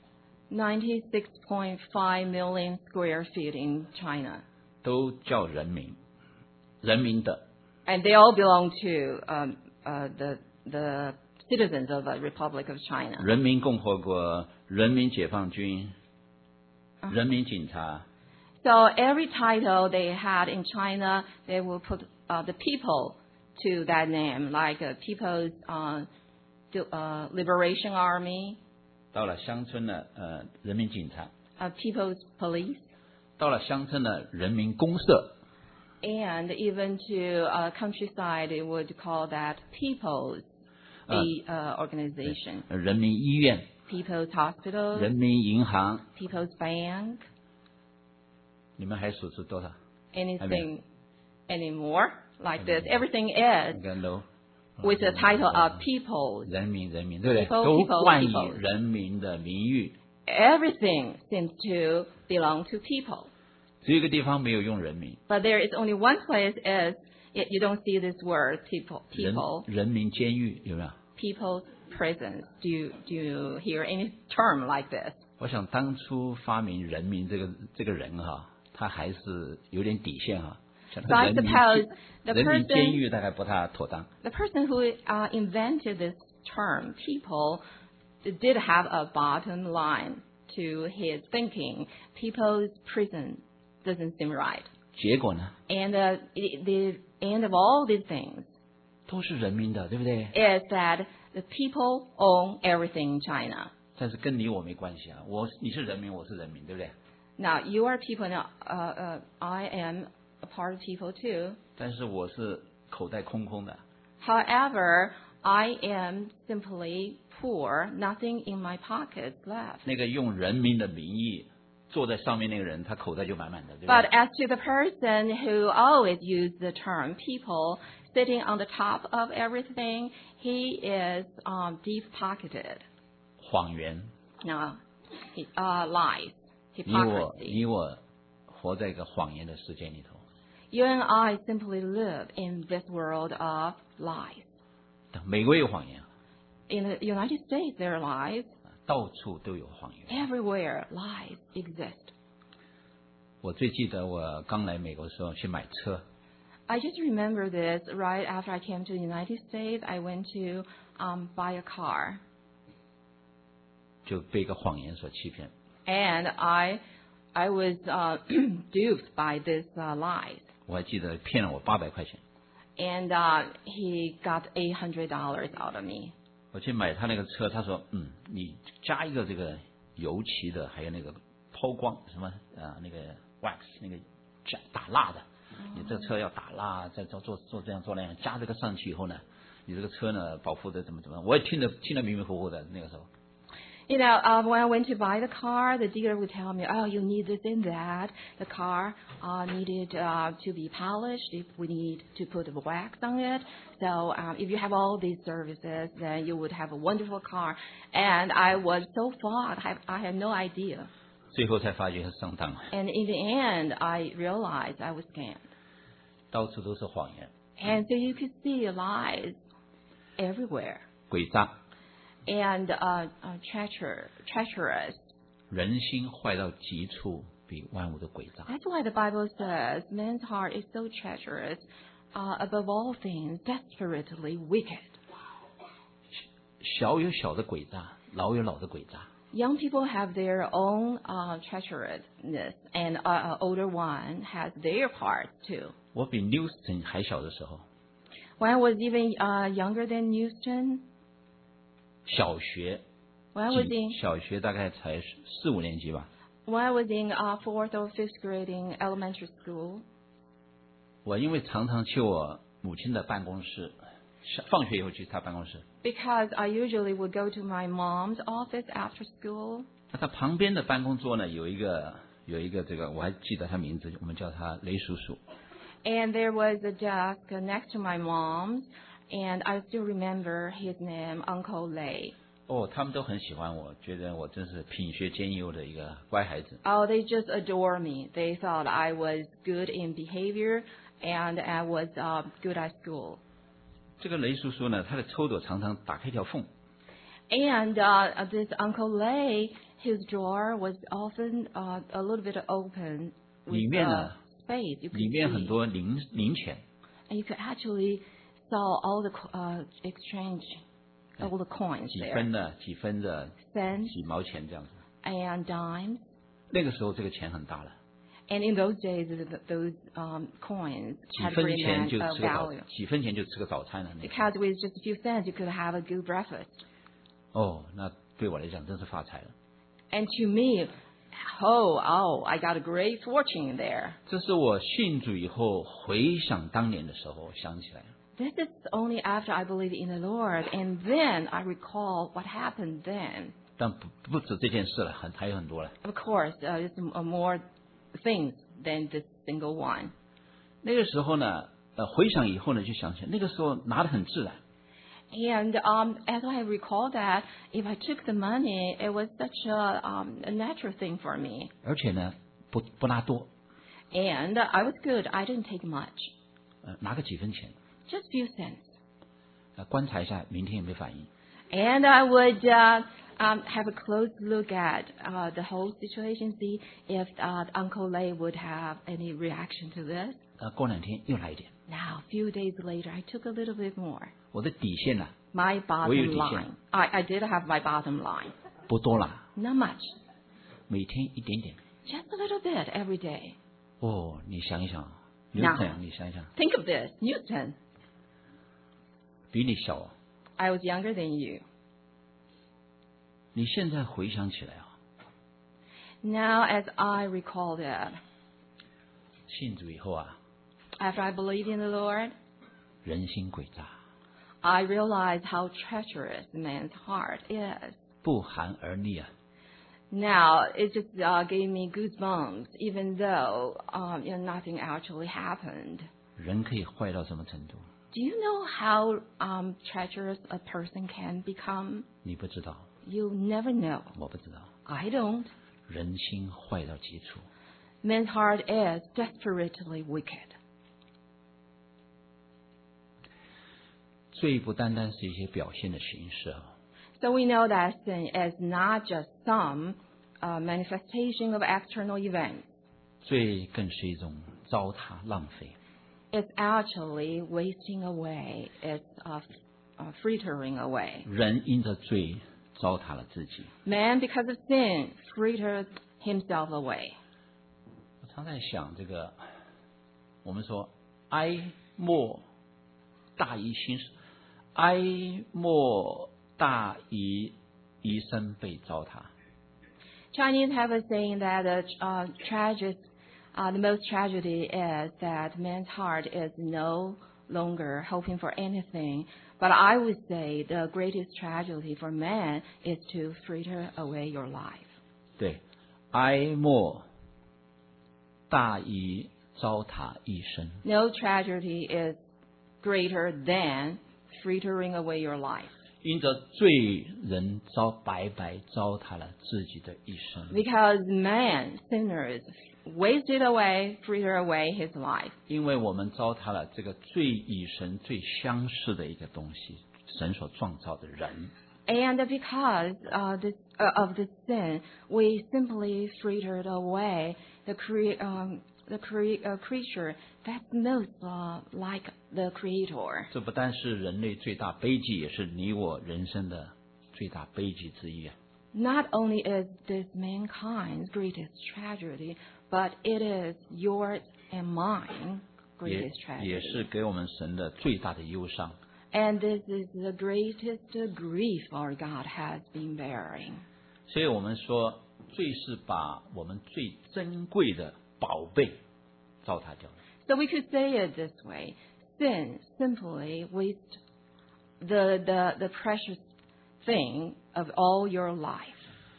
ninety-six point five million square feet in China. 都叫人民，人民的。 And they all belong to um, uh, the, the citizens of the Republic of China. 人民共和国、人民解放军、人民警察。 So every title they had in China, they will put uh, the people to that name, like uh, People's uh, the, uh, Liberation Army, 到了乡村的呃人民警察， uh, People's Police, 到了乡村的人民公社， and even to uh, countryside, they would call that People's the, uh, organization, 人民医院、 People's Hospitals, 人民银行， People's Bank, 你们还数出多少？ anything anymore like this. Everything is 那个楼 with the title of people. 人民人民，对不对？ People, 都 people, 冠以 people. 人民的名誉。 Everything seems to belong to people. 只有一个地方没有用人民， But there is only one place is it, you don't see this word people 人 people 人民监狱有没有？ people's prisons. Do you do you hear any term like this? 我想当初发明人民这个这个人哈，他还是有点底线哈。像 So I 人民 suppose the 人民监 person 狱大概不太妥当。 the person who uh, invented this term people did have a bottom line to his thinking. People's prison doesn't seem right. 结果呢， And uh, the, the end of all these things 都是人民的，对不对？ is that the people own everything in China. 但是跟你我没关系啊，我你是人民，我是人民，对不对？ Now, you are people now. Uh, uh, I am a part of people too. 但是我是口袋空空的， However, I am simply poor, nothing in my pockets left. 那个用人民的名义坐在上面那个人，他口袋就满满的，对不 But 对？ as to the person who always use the term people sitting on the top of everything, he is um, deep-pocketed. 谎言， Now, he, uh, lies, 你我 hypocrisy. 你我活在一个谎言的世界里头， You and I simply live in this world of lies. 美国有谎言， In the United States, there are lies. 到处都有谎言。 Everywhere, lies exist. 我最记得我刚来美国的时候去买车， I just remember this right after I came to the United States. I went to um, buy a car, 就被一个谎言所欺骗。 and I, I was uh, duped by this uh, lies. 我还记得骗了我八百块钱。 And uh, he got eight hundred dollars out of me. 我去买他那个车，他说，嗯，你加一个这个油漆的，还有那个抛光什么啊、呃，那个 wax 那个加打蜡的，你这车要打蜡，再做做做这样做那样，加这个上去以后呢，你这个车呢保护的怎么怎么，我也听得听得迷迷糊糊的那个时候。 You know, uh, when I went to buy the car, the dealer would tell me, "Oh, you need this and that. The car uh, needed uh, to be polished. If we need to put a wax on it, so um, if you have all these services, then you would have a wonderful car." And I was so fogged, I, I had no idea. 最后才发觉是上当了， And in the end, I realized I was scammed. 到处都是谎言、 And so you could see lies everywhere, 诡诈， and uh, uh, treacher, treacherous. 人心坏到极处，比万物的诡诈。 That's why the Bible says man's heart is so treacherous, uh, above all things, desperately wicked. 小有小的诡诈，老有老的诡诈。 Young people have their own uh, treacherousness, and uh, uh, older one has their part too. 我比 Newton 还小的时候， When I was even uh, younger than Newton, 小学 when I was 几 in 小学大概才四五年级吧， when I was in uh, fourth or fifth grade in elementary school, 我因为常常去我母亲的办公室，下放学以后去她办公室， because I usually would go to my mom's office after school. 那她旁边的办公桌呢有一个有一个这个我还记得他名字，我们叫他雷叔叔。 And there was a desk next to my mom's, and I still remember his name, Uncle Lei. 哦，他们都很喜欢我，觉得我真是品学兼优的一个乖孩子。 Oh, they just adore me. They thought I was good in behavior and I was uh, good at school. 这个雷叔叔呢，他的抽屉常常打开一条缝， And uh, this Uncle Lei, his drawer was often uh, a little bit open 里 with 面 uh, 呢， space. You 里 could 面很 see. 多零零钱， And you could actually saw all the co- uh, exchange, all the coins 几 there. 分的、几分的、 Cents 几毛钱这样子。 and dimes. 那个时候这个钱很大了， And in those days, th- th- those um, coins 几 had 分 very 钱 man, 就 uh, 吃个早 value. 几分钱就吃个早餐了。那个 Because with just a few cents, you could have a good breakfast. 哦，那对我来讲真是发财了。 And to me, oh, oh, I got a great fortune there. 这是我信主以后回想当年的时候想起来， This is only after I believed in the Lord, and then I recall what happened then. 但不不止这件事了，很还有很多了。 Of course, uh, it's m- uh, more things than this single one. 那个时候呢，呃，回想以后呢，就想起来那个时候拿得很自然， And um, as I recall that, if I took the money, it was such a, um, a natural thing for me. 而且呢，不不拿多， And I was good. I didn't take much, 呃，拿个几分钱， just few cents. 呃，观察一下明天有没有反应。 And I would uh, um, have a close look at uh, the whole situation, see if uh, Uncle Lei would have any reaction to this. 呃，过两天又来一点。 Now, a few days later, I took a little bit more. 我的底线呢、 My 我有 bottom 底线。 line. I, I did have my bottom line. 不多啦， Not much. 每天一点点。 Just a little bit every day. 哦，你想一想，牛 Now 仔，你想一想， Think of this, Newton. 比你小啊。 I was younger than you. 你现在回想起来啊， Now, as I recall that, 信主以后啊， after I believed in the Lord, 人心诡诈， I realized how treacherous man's heart is. 不寒而栗啊。 Now, it just uh, gave me goosebumps, even though um, you know, nothing actually happened. 人可以坏到什么程度？ Do you know how um, treacherous a person can become? 你不知道， You never know. 我不知道。 I don't. 人心坏到极处， Man's heart is desperately wicked. 罪不单单是一些表现的形式啊， So we know that sin is not just some uh, manifestation of external events. 罪更是一种糟蹋浪费。 It's actually wasting away. It's uh, uh, frittering away. 人因着罪糟蹋了自己。 Man, because of sin, fritters himself away. 我常在想这个，我们说哀莫大于心死，哀莫大于一生被糟蹋。 Chinese have a saying that uh, uh, tragic, uh, the most tragedy is that man's heart is no longer hoping for anything. But I would say the greatest tragedy for man is to fritter away your life. 对，哀莫大于糟蹋一生。 No tragedy is greater than frittering away your life. 因着罪人糟白白糟蹋了自己的一生。 Because man, sinners, wasted away, fritter away his life. 因为我们糟蹋了这个最与神最相似的一个东西，神所创造的人。 And because uh, this, uh, of this sin, we simply frittered away the, cre- um, the cre- uh, creature that's most uh, like the Creator. 这不单是人类最大悲剧，也是你我人生的最大悲剧之一啊！ Not only is this mankind's greatest tragedy, but it is yours and mine 也 greatest 也 tragedy. 是给我们神的最大的忧伤。 And this is the greatest grief our God has been bearing. 所以我们说，罪是把我们最珍贵的宝贝糟蹋掉了。 So we could say it this way: sin simply wastes the, the, the precious thing of all your life.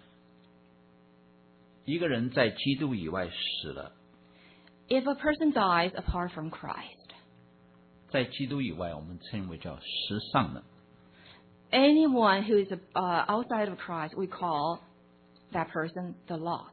一个人在基督以外死了， If a person dies apart from Christ, 在基督以外，我们称为叫失丧的。 anyone who is uh, outside of Christ, we call that person the lost.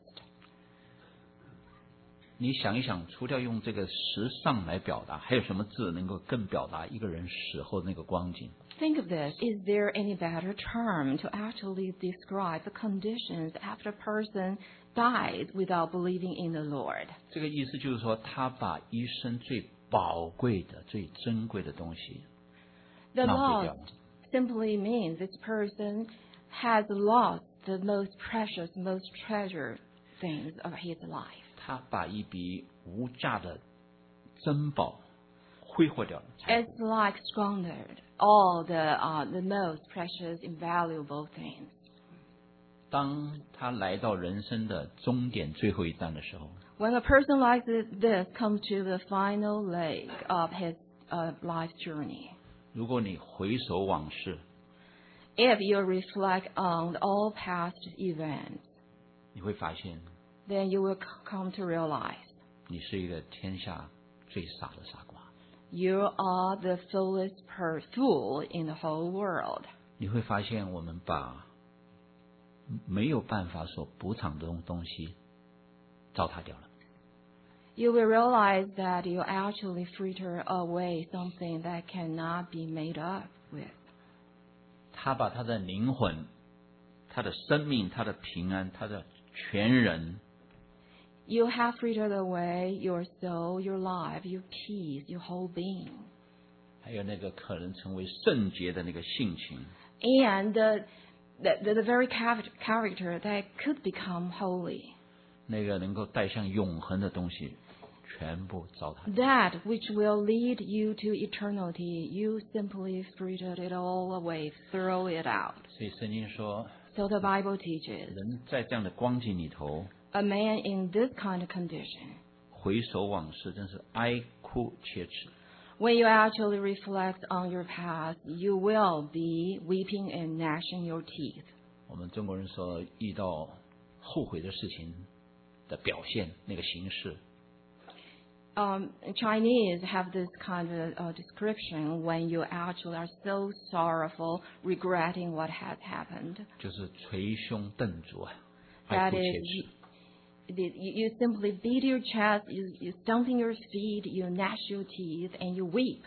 你想一想，除掉用这个时尚来表达，还有什么字能够更表达一个人死后的那个光景？ Think of this. Is there any better term to actually describe the conditions after a person dies without believing in the Lord? 这个意思就是说，他把一生最宝贵的、最珍贵的东西 The 浪费掉 lost 了。 simply means this person has lost the most precious, most treasured things of his life. 他把一笔无价的珍宝挥霍掉了。 It's like squandered all the uh, the most precious, invaluable things. 当他来到人生的终点最后一站的时候， When a person like this comes to the final leg of his uh, life journey, 如果你回首往事， if you reflect on all past events, 你会发现 then you will c- come to realize 你是一个天下最傻的傻瓜。 you are the foolish per fool in the whole world. 你会发现我们把没有办法所补偿的东东西糟蹋掉了。 You will realize that you actually fritter away something that cannot be made up with. 他把他的灵魂、他的生命、他的平安、他的全人， You have frittered away your soul, your life, your peace, your whole being. 还有那个可能成为圣洁的那个性情， And the, the, the, the very char- character that could become holy. 那个能够带向永恒的东西，全部糟蹋。 That which will lead you to eternity, you simply frittered it all away, throw it out. 所以圣经说， So the Bible teaches, 人在这样的光景里头， a man in this kind of condition, 回首往事，真是哀哭切齿。 when you actually reflect on your past, you will be weeping and gnashing your teeth. 我们中国人说，遇到后悔的事情的表现，那个形式， Um, Chinese have this kind of uh, description when you actually are so sorrowful, regretting what has happened. 就是捶胸顿足啊，哀 That 哭切 is, 齿。 you, you simply beat your chest, you, you stomping your feet, you gnash your teeth, and you weep.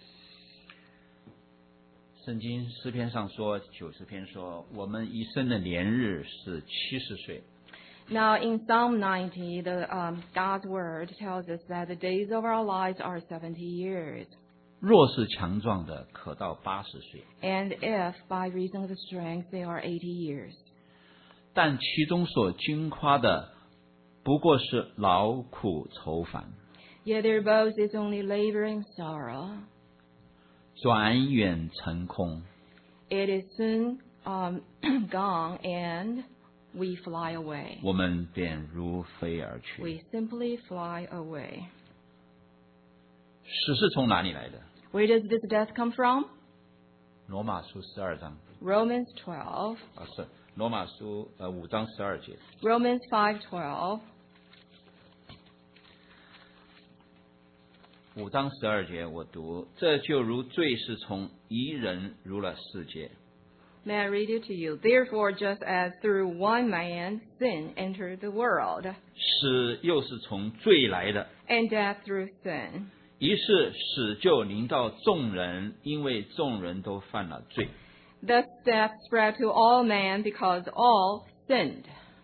圣经诗篇上说，九十篇说，我们一生的年日是七十岁。 Now, in Psalm ninety, the um, God's word tells us that the days of our lives are seventy years. 若是强壮的，可到八十岁。 And if, by reason of strength, they are eighty years. 但其中所经夸的，不过是劳苦愁烦， Yet their boast is only labor and sorrow. 转眼成空。 It is soon um, gone, and we fly away. 我们便如飞而去。 We simply fly away. 死是从哪里来的？ Where does this death come from? 罗马书十二章 Romans twelve. 啊，是罗马书呃五章十二节。 Romans five twelve. 五章十二节，我读：这就如罪是从一人入了世界， May I read it to you? Therefore, just as through one man sin entered the world, 死又是从罪来的， and death through sin. 于是死就临到众人，因为众人都犯了罪。 Thus death spread to all men because all sinned.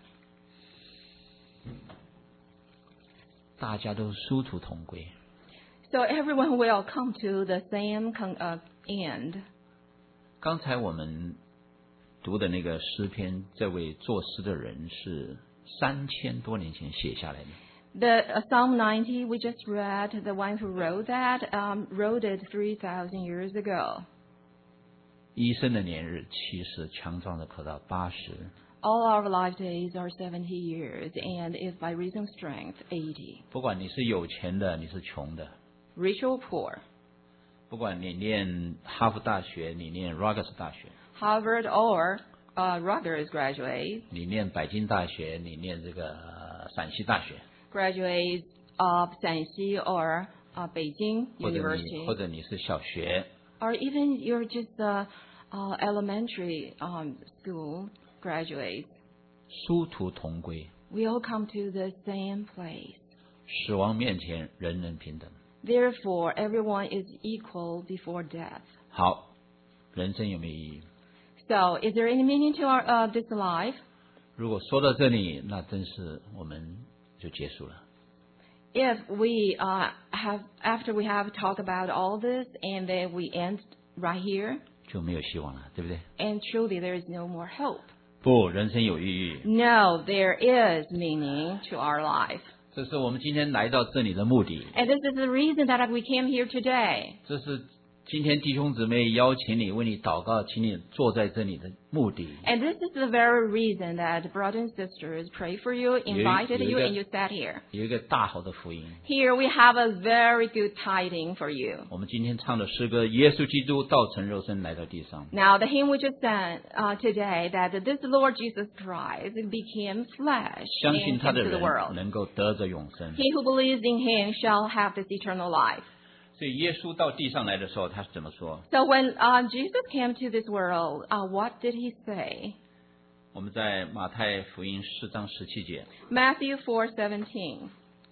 大家都殊途同归。 So everyone will come to the same con- uh, end. 刚才我们读的那个诗篇，这位作诗的人是三千多年前写下来的。 The uh, Psalm ninety we just read, the one who wrote that um, wrote it three thousand years ago. 一生的年日七十，强壮的可到八十。 All our life days are seventy years, and if by reason of strength, eighty. 不管你是有钱的，你是穷的， Rich or poor, 不管你念哈佛大学，你念 Rutgers 大学， Harvard or uh, Rutgers graduates, 你念北京大学，你念这个呃陕西大学， graduates of Shanxi or uh, Beijing 或者 University, 你或者你是小学， or even you're just a uh, elementary um, school graduates. 殊途同归， We all come to the same place. 死亡面前人人平等。 Therefore, everyone is equal before death. 好，人生有没有意义？ So, is there any meaning to our uh, this life? 如果说到这里，那真是我们就结束了。 If we uh, have, after we have talked about all this, and then we end right here, 就没有希望了，对不对？ and truly there is no more hope. 不，人生有意义。 No, there is meaning to our life. 这是我们今天来到这里的目的。 And this is the reason that we came here today. 这是今天弟兄姊妹邀请你为你祷告，请你坐在这里的目的。 And this is the very reason that brothers and sisters pray for you, invited you, and you sat here. 有一个大好的福音。 Here we have a very good tiding for you. 我们今天唱的诗歌，耶稣基督道成肉身来到地上。 Now, the hymn we just sang uh, today, that this Lord Jesus Christ became flesh 相 and 信他 came 的 to the 人 world. 能够得着永生。 He who believes in him shall have this eternal life. 所以耶稣到地上来的时候，他是怎么说？ So when uh, Jesus came to this world, uh, what did he say? 我们在马太福音四章十七节， Matthew four seventeen.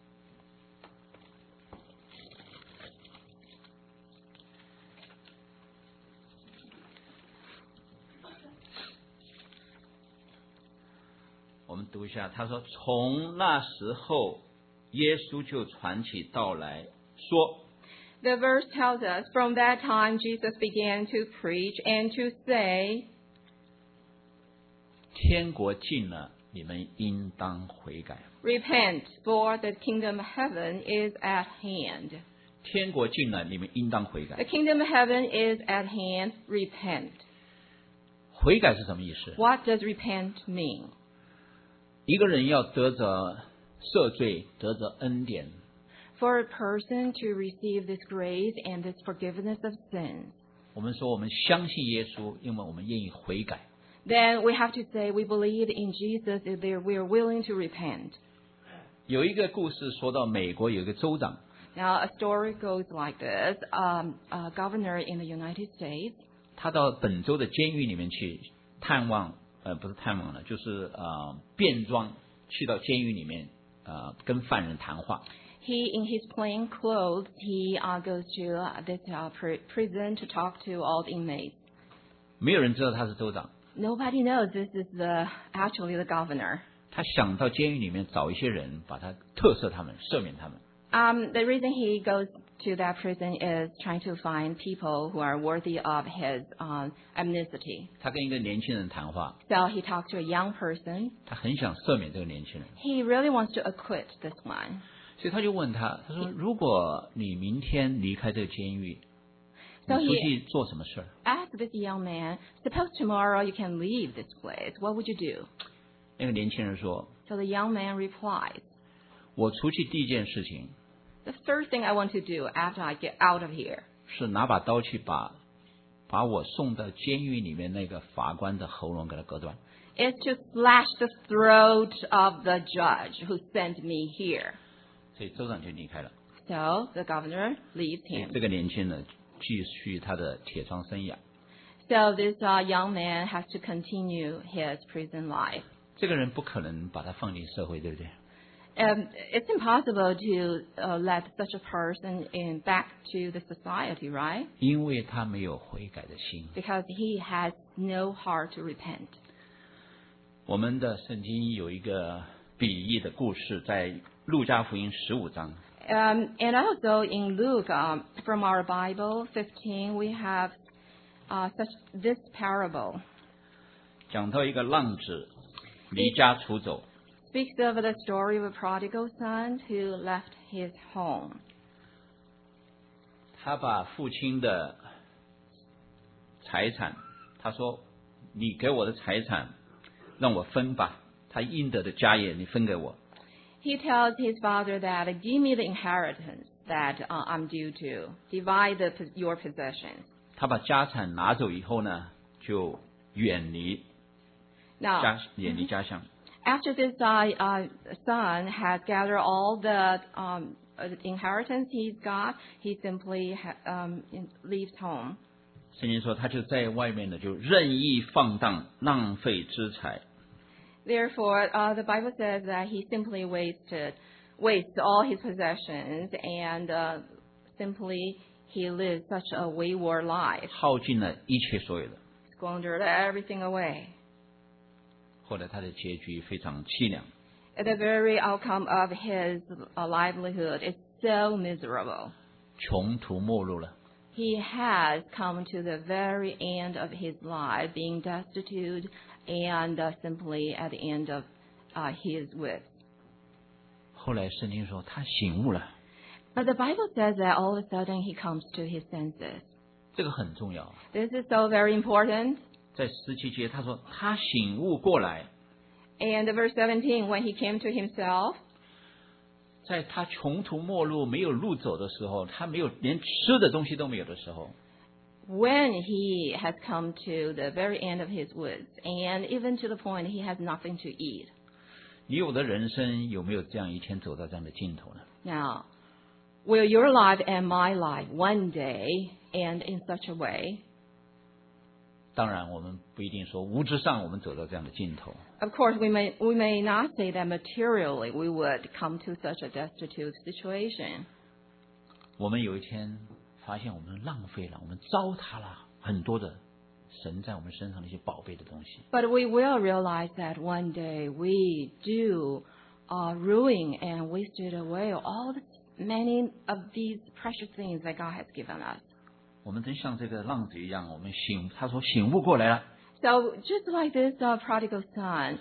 我们读一下，他说：“从那时候，耶稣就传起道来说。” The verse tells us, from that time Jesus began to preach and to say, 天国近了，你们应当悔改。 Repent, for the kingdom of heaven is at hand. 天国近了，你们应当悔 The 改。 kingdom of heaven is at hand. Repent. 悔改是什么意思？ What does repent mean? 一个人要得着赦罪，得着恩典， For a person to receive this grace and this forgiveness of sins, 我们说我们相信耶稣，因为我们愿意悔改。 then we have to say we believe in Jesus and that we are willing to repent. 有一个故事说到美国有一个州长， Now, a story goes like this. Um, a governor in the United States, 他到本州的监狱里面去探望，呃，不是探望了，就是呃变装，去到监狱里面，呃，跟犯人谈话。 he, in his plain clothes, he uh, goes to uh, this uh, pr- prison to talk to all the inmates. 没有人知道他是州长， Nobody knows this is the actually the governor. 他想到监狱里面找一些人，把他特赦他们，赦免他们。 Um, the reason he goes to that prison is trying to find people who are worthy of his um, amnesty. 他跟一个年轻人谈话， So he talked to a young person. 他很想赦免这个年轻人， He really wants to acquit this one. 所以他就问他，他说：“如果你明天离开这个监狱，你 So 出 he 去做什么事儿？” asked this young man, suppose tomorrow you can leave this place, what would you do? 那个年轻人说 So the young man replied, 我出去第一件事情 the first thing I want to do after I get out of here 是拿把刀去把把我送到监狱里面那个法官的喉咙给他割断。 is to slash the throat of the judge who sent me here. 所以州长就离开了。 So the governor leaves 所以 him. 这个年轻人继续他的铁窗生涯。 So this uh, young man has to continue his prison life. 这个人不可能把他放进社会，对不对？ Um, it's impossible to uh, let such a person in back to the society, right? 因为他没有悔改的心。 Because he has no heart to repent. 我们的圣经有一个比喻的故事，在路加福音十五章。 Um, and also in Luke, um, from our Bible fifteen, we have uh, such this parable. 讲到一个浪子离家出走， speaks of the story of a prodigal son who left his home. 他把父亲的财产，他说：“你给我的财产，让我分吧。他应得的家业，你分给我。” He tells his father that, give me the inheritance that uh, I'm due to. Divide the, your possessions. 他把家产拿走以后呢，就远离 Now, 家远离家乡。 after this uh, uh, son has gathered all the um, uh, inheritance he's got, he simply ha- um, leaves home. 圣经说，他就在外面呢，就任意放荡，浪费资财。 Therefore, uh, the Bible says that he simply wasted, wastes all his possessions, and uh, simply he lives such a wayward life, 耗尽了一切所有的， squandered everything away. 后来他的结局非常凄凉。 The very outcome of his uh, livelihood is so miserable. 穷途末路了。 He has come to the very end of his life, being destitute and uh, simply at the end of uh, his wits. 后来圣经说他醒悟了， But the Bible says that all of a sudden he comes to his senses. 这个很重要。 This is so very important. 在十七节他说他醒悟过来， And verse seventeen, when he came to himself, 在他穷途末路没有路走的时候，他没有连吃的东西都没有的时候， when he has come to the very end of his woods, and even to the point he has nothing to eat. 你我的人生有没有这样一天走到这样的尽头呢？ Now, will your life and my life one day end in such a way? 当然，我们不一定说物质上我们走到这样的尽头， Of course, we may, we may not say that materially we would come to such a destitute situation. 我们有一天发现我们浪费了，我们糟蹋了很多的神在我们身上的一些宝贝的东西。 But we will realize that one day we do uh, ruin and wasted away all the many of these precious things that God has given us. 我们真像这个浪子一样，我们醒，他说醒悟过来了， So just like this uh, prodigal son,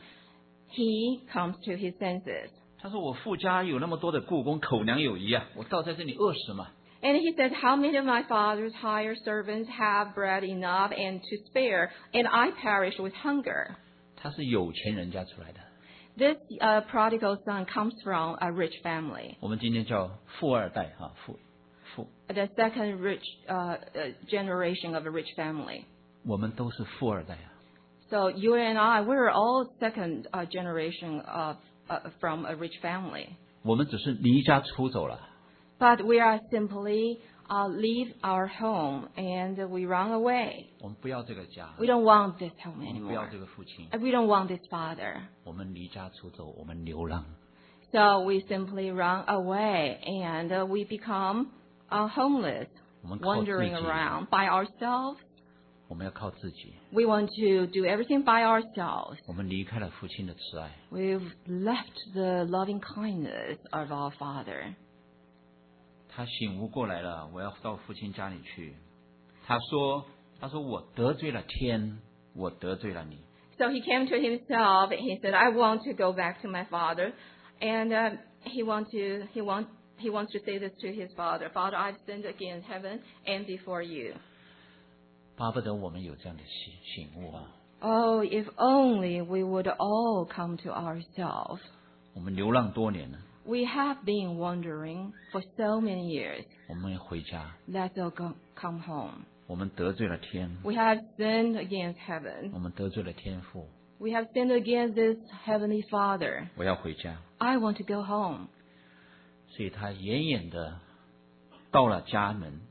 he comes to his senses. 他说我父家有那么多的雇工，口粮有余啊，我倒在这里饿死嘛。 And he said, how many of my father's hired servants have bread enough and to spare, and I perish with hunger? 他是有钱人家出来的， This uh, prodigal son comes from a rich family, 我们今天叫富二代哈，富富， the second rich uh, uh, generation of a rich family. 我们都是富二代啊。 So you and I, we're all second uh, generation of, uh, from a rich family. 我们只是离家出走了， But we are simply uh, leave our home and we run away. 我们不要这个家， We don't want this home 我们不要 anymore. 这个父亲， And we don't want this father. 我们离家出走，我们流浪。 So we simply run away and uh, we become uh, homeless, 我们靠自己， wandering around by ourselves. 我们要靠自己。 We want to do everything by ourselves. 我们离开了父亲的慈爱， We've left the loving kindness of our father. 他醒悟过来了，我要到父亲家里去。他说：“他说我得罪了天，我得罪了你。 So he came to himself and he said, I want to go back to my father. And uh, he, want to, he, want, he wants to say this to his father. Father, I've sinned against heaven and before you. ” 巴不得我们有这样的醒醒悟啊！ Oh, if only we would all come to ourselves. 我们流浪多年了， We have been wandering for so many years. 我们回家， Let's all go, come home. 我们得罪了天， We have sinned against heaven. 我们得罪了天父。 We have sinned against this heavenly Father. 我要回家， I want to go home. 所以他远远的到了家门，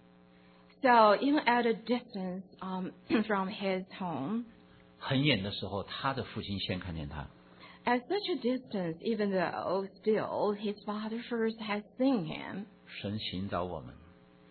So even at a distance um, from his home, 很远的时候，他的父亲先看见他。 at such a distance, even though still his father first has seen him, 神寻找我们，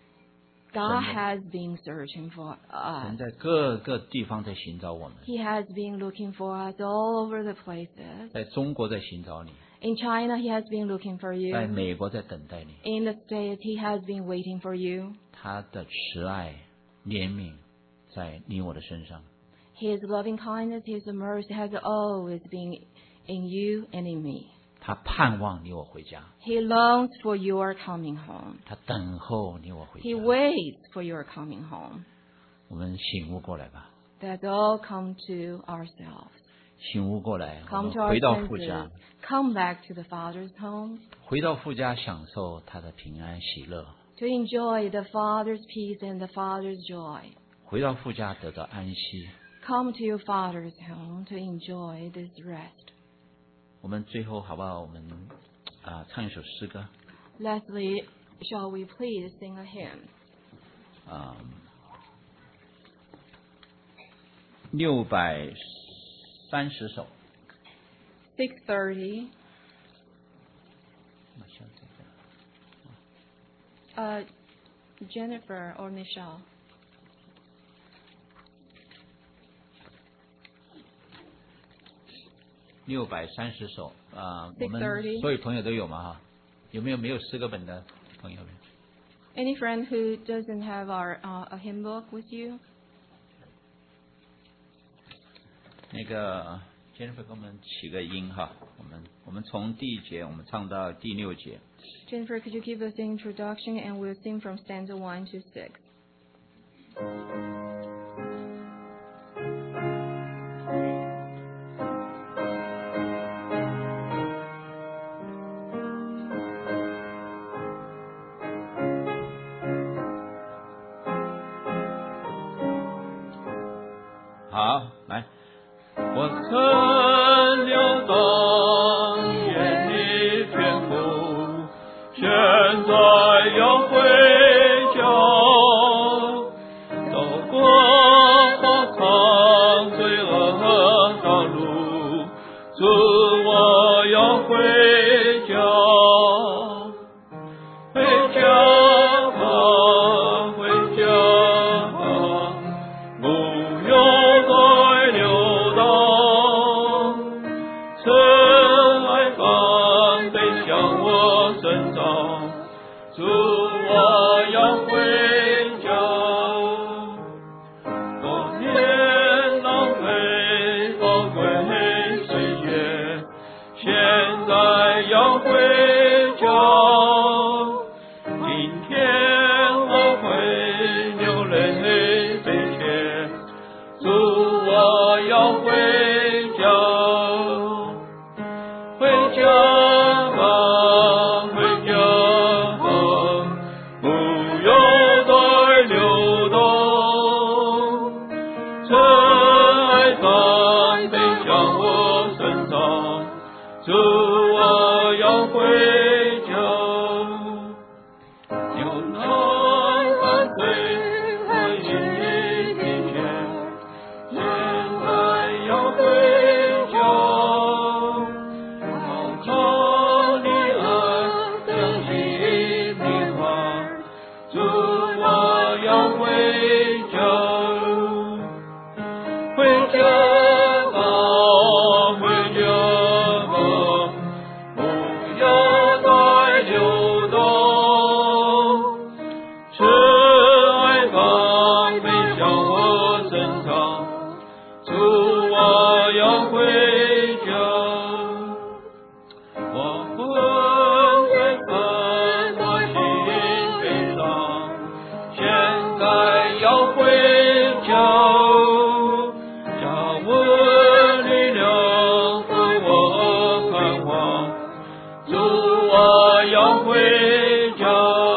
God Sunday. has been searching for 神 us. 在各个地方在寻找我们， He has been looking for us all over the places. 在中国在寻找你， In China, he has been looking for 在 you. 美国在等待你。 In the States, he has been waiting for you. 他的慈爱、怜悯在你我的身上。 His loving kindness, His mercy has always been in you and in me. 他盼望你我回家， He longs for your coming home. 他等候你我回 He 家。 waits for your coming home. 我们醒悟过来吧， Let's all come to ourselves. 醒悟过来，我 Come 们 to our 回到父家 senses.，Come back to the Father's home 回到父家享受他的平安喜乐， to enjoy the Father's peace and the Father's joy. 回到父家得到安息。 Come to your Father's home to enjoy this rest. 我们最后好不好？我们啊、唱一首诗歌， Lastly, shall we please sing a hymn? 啊、六百三十首。 six thirty. Uh, Jennifer or Michelle? 六百三十首啊、我们 630 所有朋友都有吗？哈，有没有没有诗歌本的朋友们？ Any friend who doesn't have our uh, a hymn book with you? 那个 Jennifer 给我们起个音哈，我们我们从第一节我们唱到第六节。 Jennifer, could you give us an introduction and we'll sing from stanza one to six. 好，来，我曾流荡眼里天赋，现在要回家，走过荒唐罪恶道路，主我要回家，回家吧，回家吧，不要再流浪，尘埃般飞向我身上，主我要回家。多年浪费宝贵岁月，现在要回家。今天我会流泪悲切，主我要回家，回家吧，回家吧，不要再流动，尘埃般飞向我身上，主我要回家。有难犯罪和一并前，现在要回家，好靠你爱，相信你话，主我要回家，回家吧，回家吧，不要再流动，尘埃般飞向我身上，主我要回家。我魂在翻，我心悲伤，现在要回家，加我力量和我盼望，主我要回家，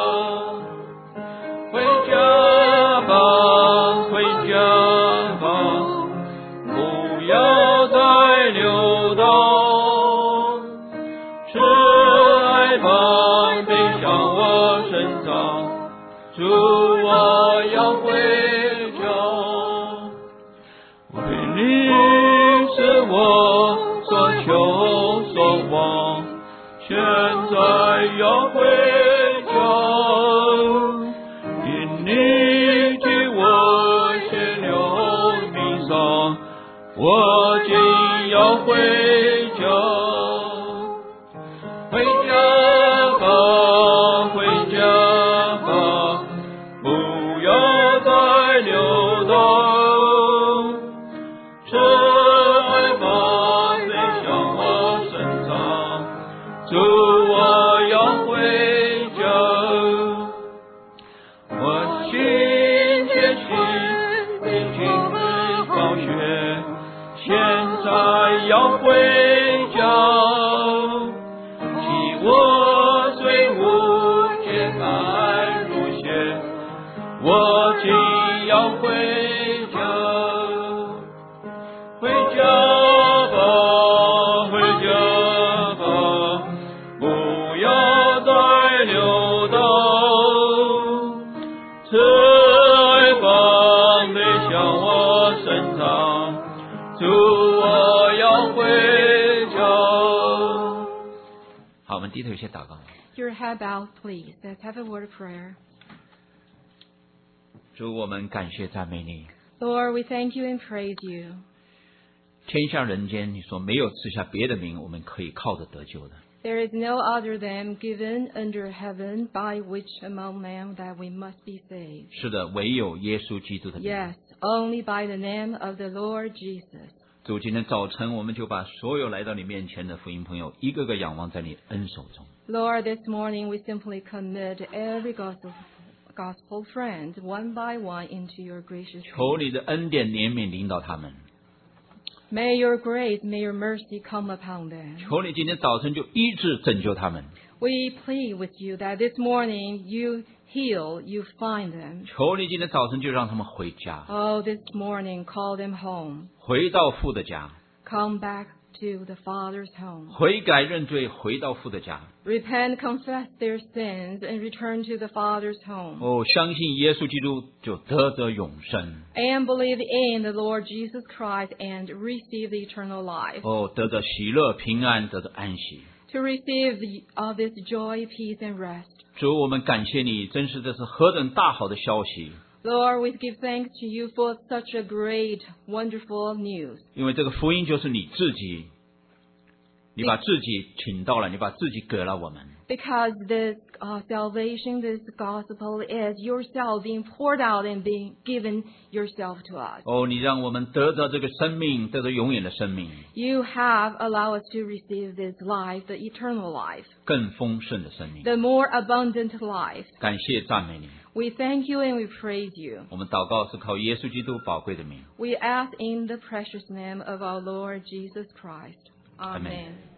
回家吧，回家吧，不要再流荡，尘埃般飞向我身上，主我要回家。为你是我所求所望，现在要回家，因你替我血流弥撒，我今要回家，回家吧，回家吧，不要再流动， 要回家，替我虽无间爱如血，我竟要回家，回家吧，回家吧，不要再流到慈爱般的向我身上，主我要回家。 好，我们低头先祷告。 Your head bowed, please. Let's have a word of prayer. 主，我们感谢赞美你。 Lord, we thank you and praise you. 天下人间，你说没有赐下别的名，我们可以靠着得救的。 There is no other name given under heaven by which among men that we must be saved. 是的，唯有耶稣基督的名。 Yes, only by the name of the Lord Jesus. 主，今天早晨我们就把所有来到你面前的福音朋友，一个个仰望在你恩手中。 Lord, this morning we simply commit every gospel, gospel friend one by one into your gracious 求 hands. 你的恩典怜悯领导他们。 May your grace, may your mercy come upon them. 求你今天早晨就医治拯救他们。 We plead with you that this morning you heal, you find them. 求你今天早晨就让他们回家， Oh, this morning call them home. 回到父的家， Come back to the Father's home. 悔改认罪，回到父的家。 Repent, confess their sins, and return to the Father's home. 哦，相信耶稣基督就得着永生。 And believe in the Lord Jesus Christ and receive the eternal life. 哦，得着喜乐、平安，得着安息。 To receive the, uh, this joy, peace, and rest. 主，我们感谢你，真是这是何等大好的消息！ Lord, we give thanks to you for such a great, wonderful news. 因为这个福音就是你自己，你把自己请到了，你把自己给了我们。 Because this uh, salvation, this gospel is yourself being poured out and being given yourself to us. 哦，你让我们得着这个生命，得着永远的生命， You have allowed us to receive this life, the eternal life, 更丰盛的生命。 the more abundant life. 感谢赞美你， We thank you and we praise you. 我们祷告是靠耶稣基督宝贵的名。 We ask in the precious name of our Lord Jesus Christ. Amen. Amen.